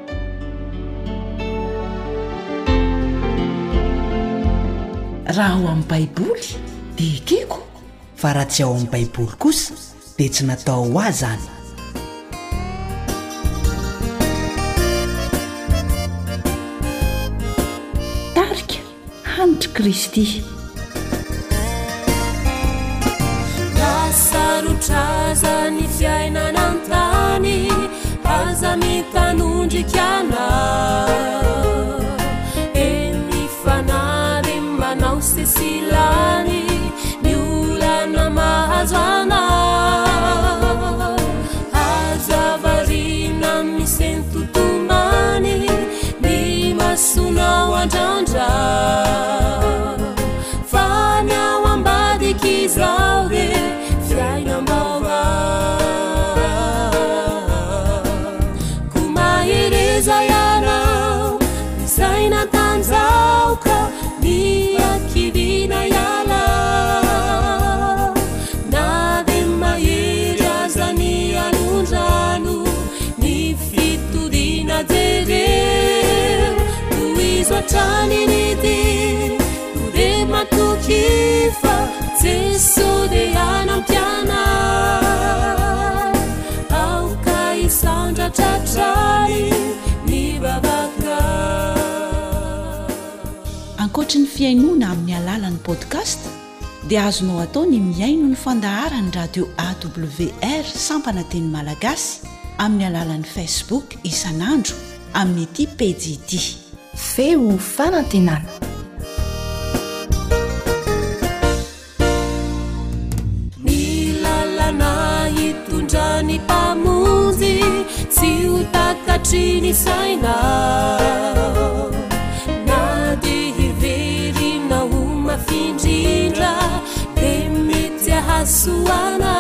Raha ao amin'ny Baiboly dia ekeko, fa raha tsy ao amin'ny Baiboly kosa dia tsy natao ho azy zany. Tarika hanitry Kristy. Sarotraza ny fiainana an-tany aza mitanondrikana eny fanary manao sesilany ny olana mahazo anao aza varina misy totomany ny masonao andrandra fa ny ao ambadiky izao e fiaina mbava kumahereza yanao nisaina tanzauka ni akivina yala nade mahery aza ni alundrano ni fitudina dereo tuizo atrany nity tude matukifa Jesu de anampiana auka isandra tratrany ny babaka. Ankoatra ny fiainoana amin'ny alalan'ny podcast dia azonao atao ny miaino ny fandaharany radio A W R sampana teny malagasy amin'ny alalan'ny Facebook isanandro amin'ny ity pejy ity feo fanantenana. Hitundrany pamunzi si utakatrini saina na de hiveri na uma findindra de metia hasuana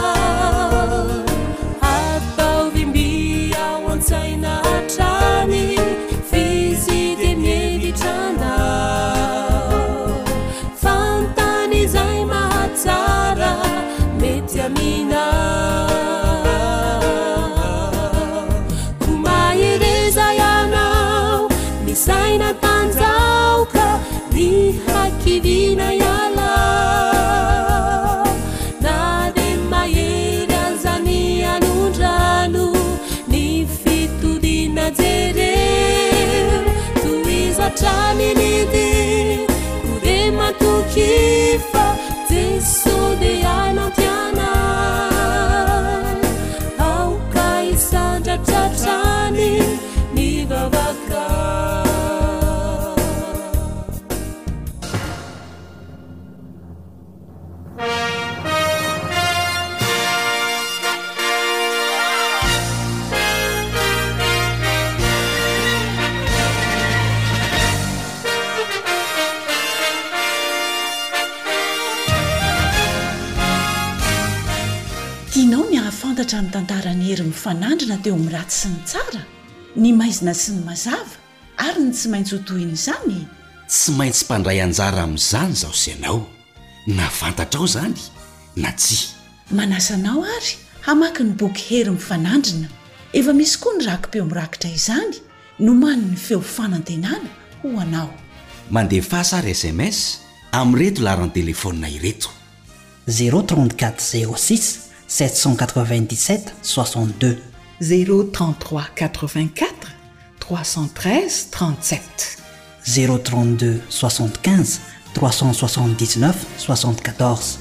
hata uvimbia wansaina atrani fizi de mieditrana fantani zai mahatsara metia mina kumahereza yanao misaina tanzauka ni fantatra ny tantarany hery mifanandrina teo amin'ny ratsy sy ny tsara, ny maizina sy ny mazava ary ny tsy maintsy hotohiny izany. Tsy maintsy mpandray anjara amin'izany zaho sy ianao, na fantatrao zany na tsy. Manasanao ary hamaky ny boky hery mifanandrina. Efa misy koa ny rakim-peo mirakitra izany no mani ny feo fanantenana ho anao. Mandefa sary S M S amin'ireto laran'ny telefonina ireto: zéro trente-quatre zéro six sept cent quatre-vingt-dix-sept soixante-deux, zéro trente-trois quatre-vingt-quatre trois cent treize trente-sept, zéro trente-deux soixante-quinze trois cent soixante-dix-neuf soixante-quatorze.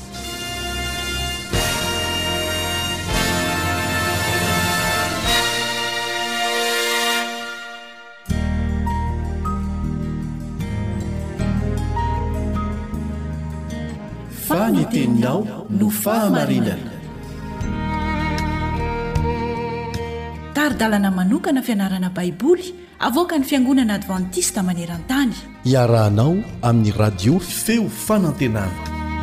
Faniteninao no fahamarinana. Taridalana manokana fianarana baiboly avoaka ny fiangonana advantista maneran-tany. Iarahanao amin'ny radio feo fanantenana.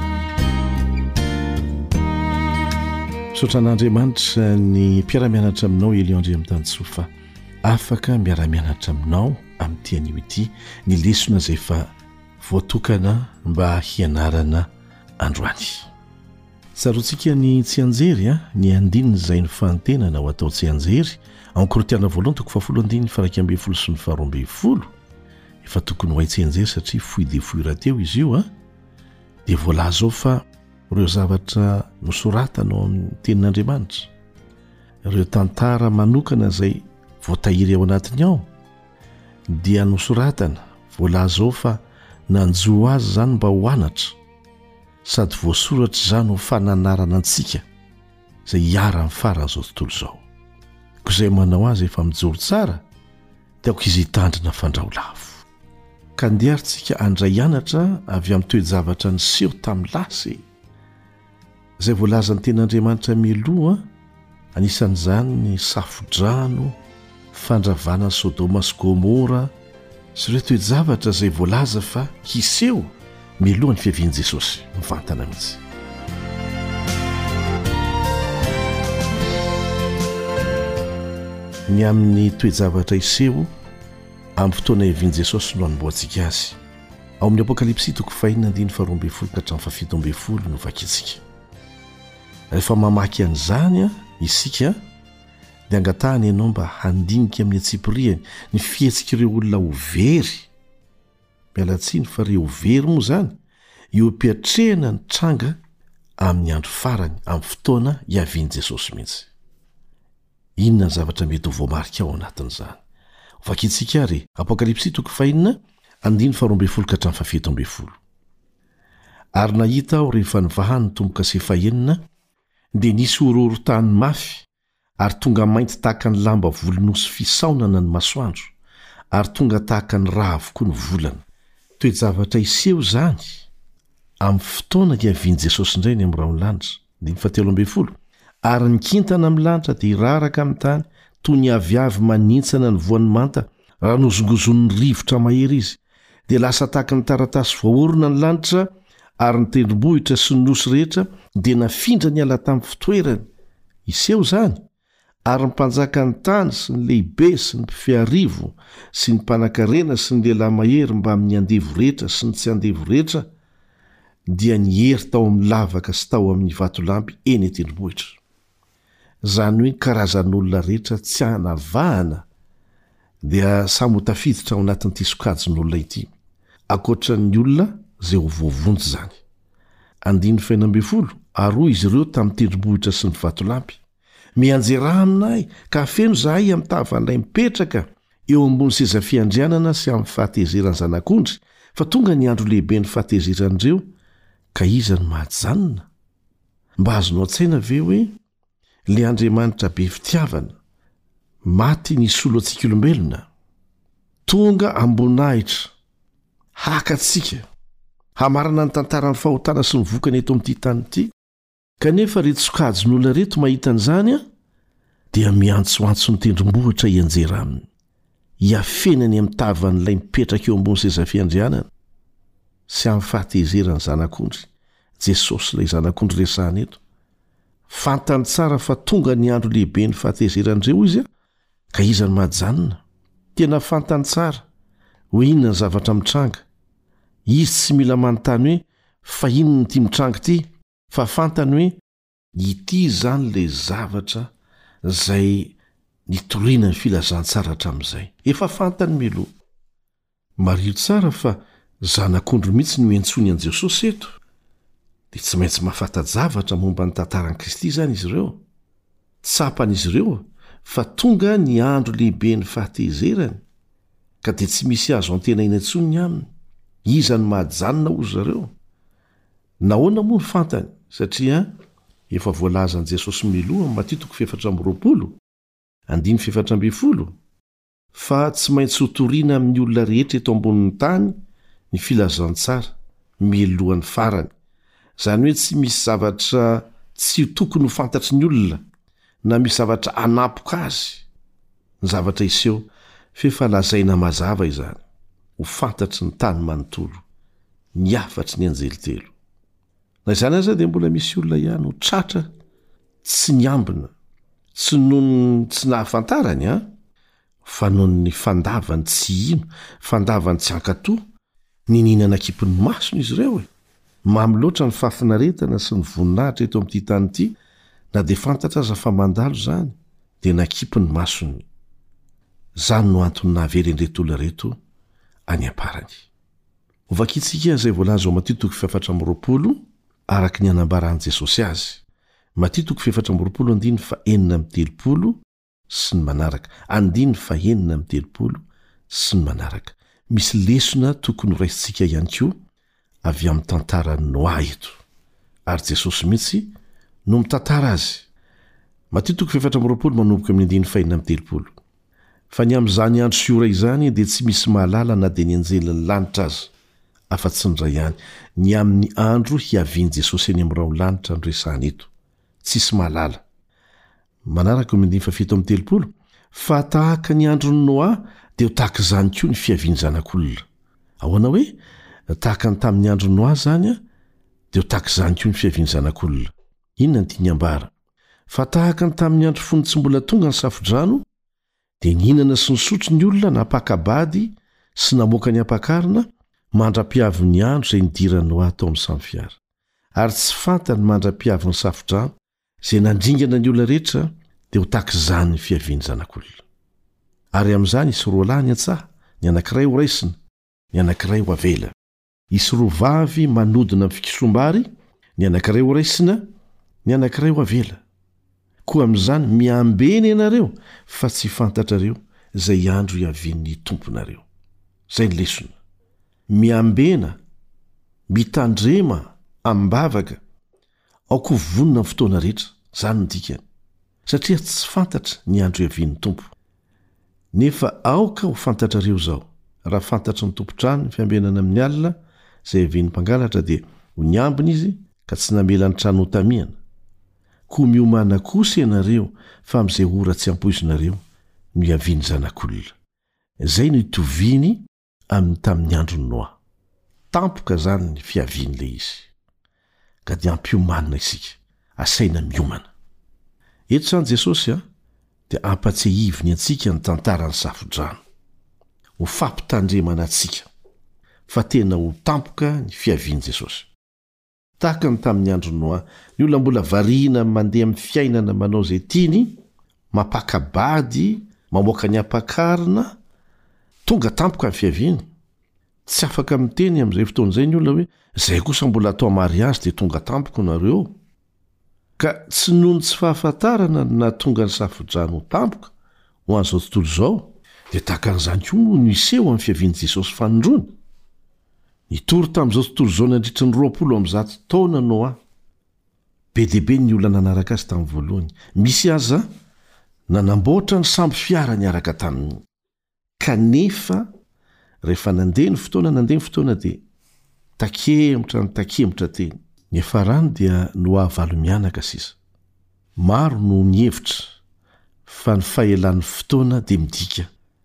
Misaotra an'Andriamanitra ny mpiara-mianatra aminao Eliandre amin'ny tany Sofa. Afaka miara-mianatra aminao amin'ny tian'io ity ny lesona izay efa voatokana mba hianarana androany. Sarotsika ny tsy anjery a ny andininy izay ny fantenana ho atao tsy anjery ao Korinthiana voalohany toko fahafolo andiny faraika ambin'ny folo sy ny faharoa ambin'ny folo. Efa tokony ho ay tsy anjery satria foy dia foy rahateo izy io a. Dia voalaza ao fa ireo zavatra nosoratana ao amin'ny tenin'Andriamanitra, ireo tantara manokana izay voatahiry ao anatiny ao dia nosoratana. Voalaza ao fa nanjo azy zany mba ho anatra, sady voasoratra izany ho fananarana antsika izay hiara amin'ny faran'izao tontolo izao. Ko izay manao azy efa mijoro tsara dia aoko izy hitandrina fandrao lavo. Ka andeharintsika andray anatra avy amin'ny toe-javatra niseho tamin'ny lasy izay voalaza ny ten'Andriamanitra mialoha, anisan'izany ny safo-drano, fandravana Sodoma sy Gomora sy ireo toe-javatra izay voalaza fa hiseho mialohan'ny fiavian'i Jesosy mivantana mihitsy. Ny amin'ny toe-javatra hiseho amin'ny fotoana hiavian'i Jesosy no hanomboantsika azy. Ao amin'ny Apokalipsy toko fahaenina andiny faharoa ambin'ny folo ka hatramin'ny fahafito ambin'ny folo no vakiantsika. Rehefa mamaky an'izany isika dia angatahana ianao mba handinika amin'ny atsipiriany ny fihetsika ireo olona ho very. Mialatsiny fa ireo very moa zany io mpiatrehana ny tranga amin'ny andro farany amin'ny fotoana hiavian'i Jesosy mihitsy. Inona ny zavatra mety ho voamarika ao anatin'izany? Vakiantsika ary Apokalipsy toko fahaenina andiny faharoa ambin'ny folo ka hatramin'ny fahafito ambin'ny folo. Ary nahita aho rehefa nivahany tomboka se fahaenina dia nisy horohoro-tany mafy ary tonga mainty tahaka ny lamba volonosy fisaonana ny masoandro ary tonga tahaka ny rà avokoa ny volana. Toe-javatra iseho zany amin'ny fotoana hiavian'i Jesosy indray ny amin'ny rao ny lanitra. Dimy fahatelo ambin'ny folo. Ary ny kintana amin'ny lanitra dia hiraraka amin'ny tany toy ny aviavy manintsana ny voan'ny manta raha nozongozon'ny rivotra mahery izy. Dia lasa tahaka ny taratasy voaorona ny lanitra ary ny tendrombohitra sy ny nosy rehetra dia nafindra ny ala tamin'ny fitoerany. Iseho zany ary ny mpanjaka ny tany sy ny lehibe sy ny mpifiarivo sy ny mpanan-karena sy ny lehilahy mahery mba amin'ny andevo rehetra sy ny tsy andevo rehetra dia nihery tao amin'ny lavaka sy tao amin'ny vatolampy eny an-tendrombohitra. Zany hoe karazan'olona rehetra tsy hanavahana dia samy ho tafiditra ao anatin'ity sokajin'olona ity, ankoatran'ny olona izay ho voavonjy zany. Andiny fahaenina ambin'ny folo. Ary hoy izy ireo tamin'ny tendrombohitra sy ny vatolampy: mianjeraha aminahy ka feno zahay amin'ny tavan'ilay mipetraka eo ambony seza fiandrianana sy amin'ny fahatezeran'ny zanak'ondry, fa tonga ny andro lehibe ny fahatezeran'ireo, ka iza ny mahajanona? Mba azonao an-tsaina ve hoe le Andriamanitra be fitiavana maty nisolo antsika olombelona, tonga ambonahitra haka-tsika hamarana ny tantarany fahotana sy ny vokany eto amin'ity tany ity, kanefa reto sokajin'olona reto mahita an'izany a dia miantsoantso ny tendrombohitra hianjera aminy, hiafenany amin'ny tavan'ilay mipetraka eo ambony seza fiandrianana sy amin'ny fahatezerany zanak'ondry, Jesosy ilay zanak'ondry resahana eto. fantany tsara fa tonga ny andro lehibe ny fahatezerandreo izy a ka izany mahajanona tena fantany tsara ho inona ny zavatra mitranga izy tsy mila manontany hoe fa inona ny ty mitranga ty fa fantany hoe ity zany le zavatra zay nitoriana ny filazantsara hatramin'izay efa fantany meloha mariro tsara fa zanak'ondry mihitsy no entsony an' Jesosy eto dia tsy maintsy mahafantajavatra momba ny tantaran'i Kristy zany izy ireo tsapan'izy ireo fa tonga ny andro lehibe ny fahatezerany ka dia tsy misy azo antenaina intsony aminy iza ny mahajanona ozy zareo nahoana moa ny fantany satria efa voalazan' Jesosy miloha Matitoko fefatra amby roapolo andiny fefatra amby folo fa tsy maintsy hotoriana amin'ny olona rehetra eto ambonin'ny tany ny filazantsara milohan'ny farany zany hoe tsy misy zavatra tsy tokony ho fantatry ny olona na misy zavatra anapoka azy ny zavatra iseho fefa lazaina mazava izany ho fantatry ny tany manontolo ny afatry ny anjely telo na izany aza dia mbola misy olona ihany ho tratra tsy niambina tsy nohony tsy nahafantarany a fa noho ny fandavany tsy ino fandavany tsy ankatoa ny ninana kipin'ny masony izy ireo e mamy loatra ny fafinaretana sy ny voninahitra eto amin'ity tany ity na dia fantatra aza fa mandalo zany dia nakipin'ny masony zany no antony nahaveren'reto olona reto any amparany ovakitsika izay voalaza ao Matitoko fefatra amby roapolo araka ny anambaran'i Jesosy azy Matitoko fefatra amby roapolo andiny fa enina amby telopolo sy ny manaraka andiny fa enina amby telopolo sy ny manaraka misy lesona tokony ho raisintsika ihany koa avy amin'ny tantarany Noa eto ary Jesosy mihitsy no mitantara azy Matitoko fefatra amby roapolo manomboka amin'ny andiny fa enina amby telopolo fa ny amin'izany andro sy ora izany dia tsy misy mahalala na dia ny anjelin'ny lanitra azy afa-tsy ny ray ihany ny amin'ny andro hiaviany Jesosy eny amin'ny rao lanitra no resahany eto tsisy mahalala manaraka amin'ny andiny fa fito amby telopolo fa tahaka ny androny Noa dia ho tahaka izany koa ny fiaviany zanak'olona ahoana hoe tahaka ny tamin'ny androny Noa zany a dia ho tahaka izany koa ny fiaviany zanak'olona inona ny tiany ambara fa tahaka ny tamin'ny andro fony tsy mbola tonga ny safodrano dia nihinana sy nisotro ny olona napakabady sy namoaka ny ampakarina mandra-piavo ny andro izay nidirany Noa tao amin'ny samy fiara ary tsy fantany mandra-piavo ny safodrano izay nandringana ny olona rehetra dia ho tahaka izany ny fiaviany zanak'olona ary amin'izany isy roa lahy ny antsaha ny anankiray ho raisina ny anankiray ho avela isy roa vavy manodina amin'ny fikisombary ny anankiray ho raisina ny anankiray ho avela koa amin'izany miambeny ianareo fa tsy fantatrareo izay andro hiavian'ny tomponareo zay ny lesona miambena mitandrema ambavaka aoko vonona amin'ny fotoana rehetra zany ny dikany satria tsy fantatra ny andro hiavian'ny tompo nefa aoka ho fantatrareo zao raha fantatry ny tompotrano ny fiambenana amin'ny alina izay hiavian'ny mpangalatra dia ho niambina izy ka tsy namela ny trano hotamiana koa miomana kosa ianareo fa amin'izay ora tsy ampoizinareo no hiaviany zanak'olona izay no hitoviany amin'ny tamin'ny androny Noa tampoka zany ny fiavian'ilay izy ka dia ampiomanina isika asaina miomana eto zany Jesosy a dia ampatsehiviny antsika ny tantarany safodrano ho fampitandremana antsika fa tena ho tampoka ny fiaviany Jesosy tahaka ny tamin'ny androny Noa ny olona mbola variana mandeha amin'ny fiainana manao izay tiany mapakabady mamoaka ny ampakarina tonga tampoka ny fiaviany tsy afaka miteny amin'izay fotoana izay ny olona hoe izay kosa mbola atao mariazy dia tonga tampoka nareo ka tsy noho ny tsy fahafantarana na tonga ny safodrano tampoka ho an'izao tontolo izao dia tahaka an'izany koa no iseho amin'ny fiaviany Jesosy fanondrona nitory tamin'izao tontolo izao nandritra ny roapolo amby zato taona Noa be deaibe ny olona nanaraka azy tamin'ny voalohany misy aza nanamboatra ny samby fiara niaraka taminy kanefa rehefa nandeha ny fotoana nandeha ny fotoana dia takemitra ny takemitra teny ny farany dia Noa valo mianaka sisa maro no nihevitra fa ny fahelan'ny fotoana dia midika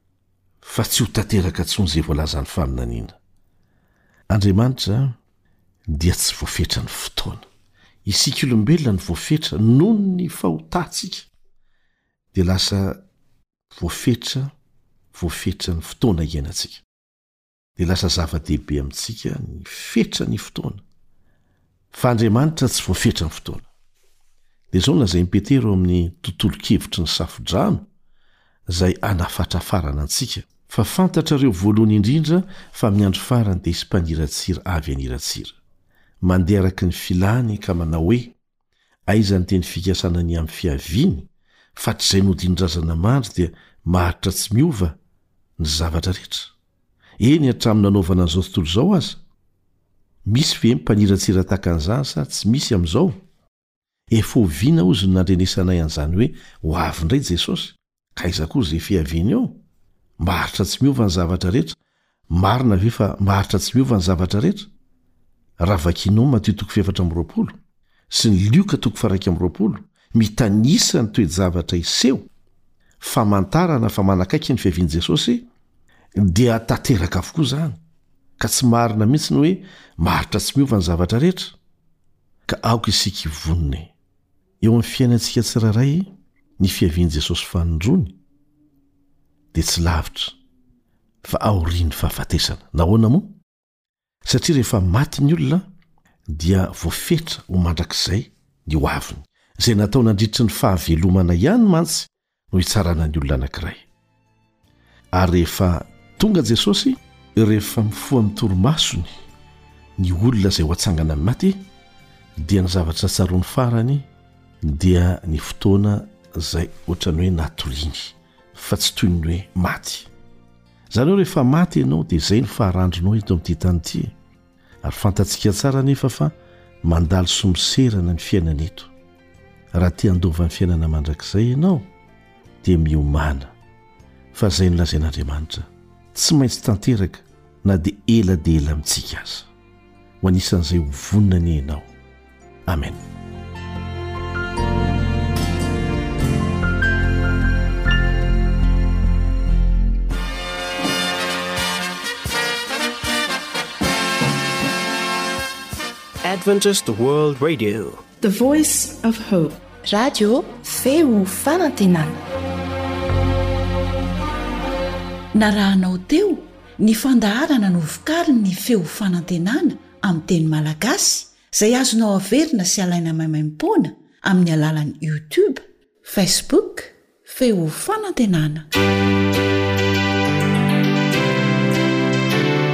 fa tsy ho tanteraka tsony izay voalazan'ny faminaniana Andriamanitra dia tsy voafetra ny fotoana isika olombelona ny voafetra noho ny fahotantsika dia lasa voafetra voafetra ny fotoana iainantsika dia lasa zava-dehibe amintsika ny fetra ny fotoana fa Andriamanitra tsy voafetra ny fotoana. Dia izao lazain'i Petero amin'ny tontolo-kevitry ny safodrano izay anafatrafarana antsika fa fantatrareo voalohany indrindra fa amin'ny andro farany dia hisy mpaniratsira avy aniratsira mandeha araky ny filany ka manao hoe aiza ny teny fikasana ny amin'ny fiaviany fa tsy izay nodin-drazana mandry dia maharitra tsy miova ny zavatra rehetra. Eny hatramin'ny nanaovana an'izao tontolo izao aza misy ve mpaniratsira tahaka an'izany sa tsy misy amin'izao? Efa oviana ozy no nandrenesanay an'izany hoe ho avy indray Jesosy ka aiza koa izay fiaviany eo? Maharitra tsy miova ny zavatra rehetra. Marina ve fa maharitra tsy miova ny zavatra rehetra? Raha vakinao Mateo toko efatra amby roapolo sy ny Lioka toko faha amby roapolo mitanisa ny toe-javatra iseho famantarana fa manakaiky ny fiavian'i Jesosy dia tanteraka avokoa izany ka tsy marina mihitsy ny hoe maharitra tsy miova ny zavatra rehetra. Ka aoka isika ivonina eo amin'ny fiainantsika tsirairay ny fiavian'i Jesosy fanondrony dia tsy lavitra fa aorian'ny fahafatesana. Nahoana moa? Satria rehefa maty ny olona dia voafetra ho mandrakizay ny ho aviny izay natao nandritry ny fahavelomana ihany mantsy no hitsarana ny olona anankiray. Ary rehefa tonga Jesosy, rehefa mifoha amin'ny torimasony ny olona izay ho atsangana amin'ny maty dia ny zavatra tsaroany farany dia ny fotoana izay ohatrany hoe natoriany fa tsy toy ny hoe maty. Izany hoe rehefa maty ianao dia izay ny faharandronao eto amin'ity tany ity. Ary fantatsika tsara nefa fa mandalo somoserana ny fiainana eto. Raha tia handova ny fiainana mandrakizay ianao dia miomana fa izay no lazain'Andriamanitra tsy maintsy tanteraka na dia ela dia ela amintsika aza ho anisan'izay ho vonina ny ianao. Amen. Adventist World Radio, The Voice of Hope. Radio feo fanantenana. Narahanao teo ny fandaharana no vokariny ny feo fanantenana amin'ny teny malagasy izay azonao averina sy alaina maimaim-poana amin'ny alalan'ny YouTube, Facebook, feo fanantenana.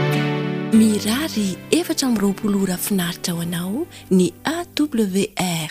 Mirary efatra amby roapolo ora finaritra ho anao ny A W R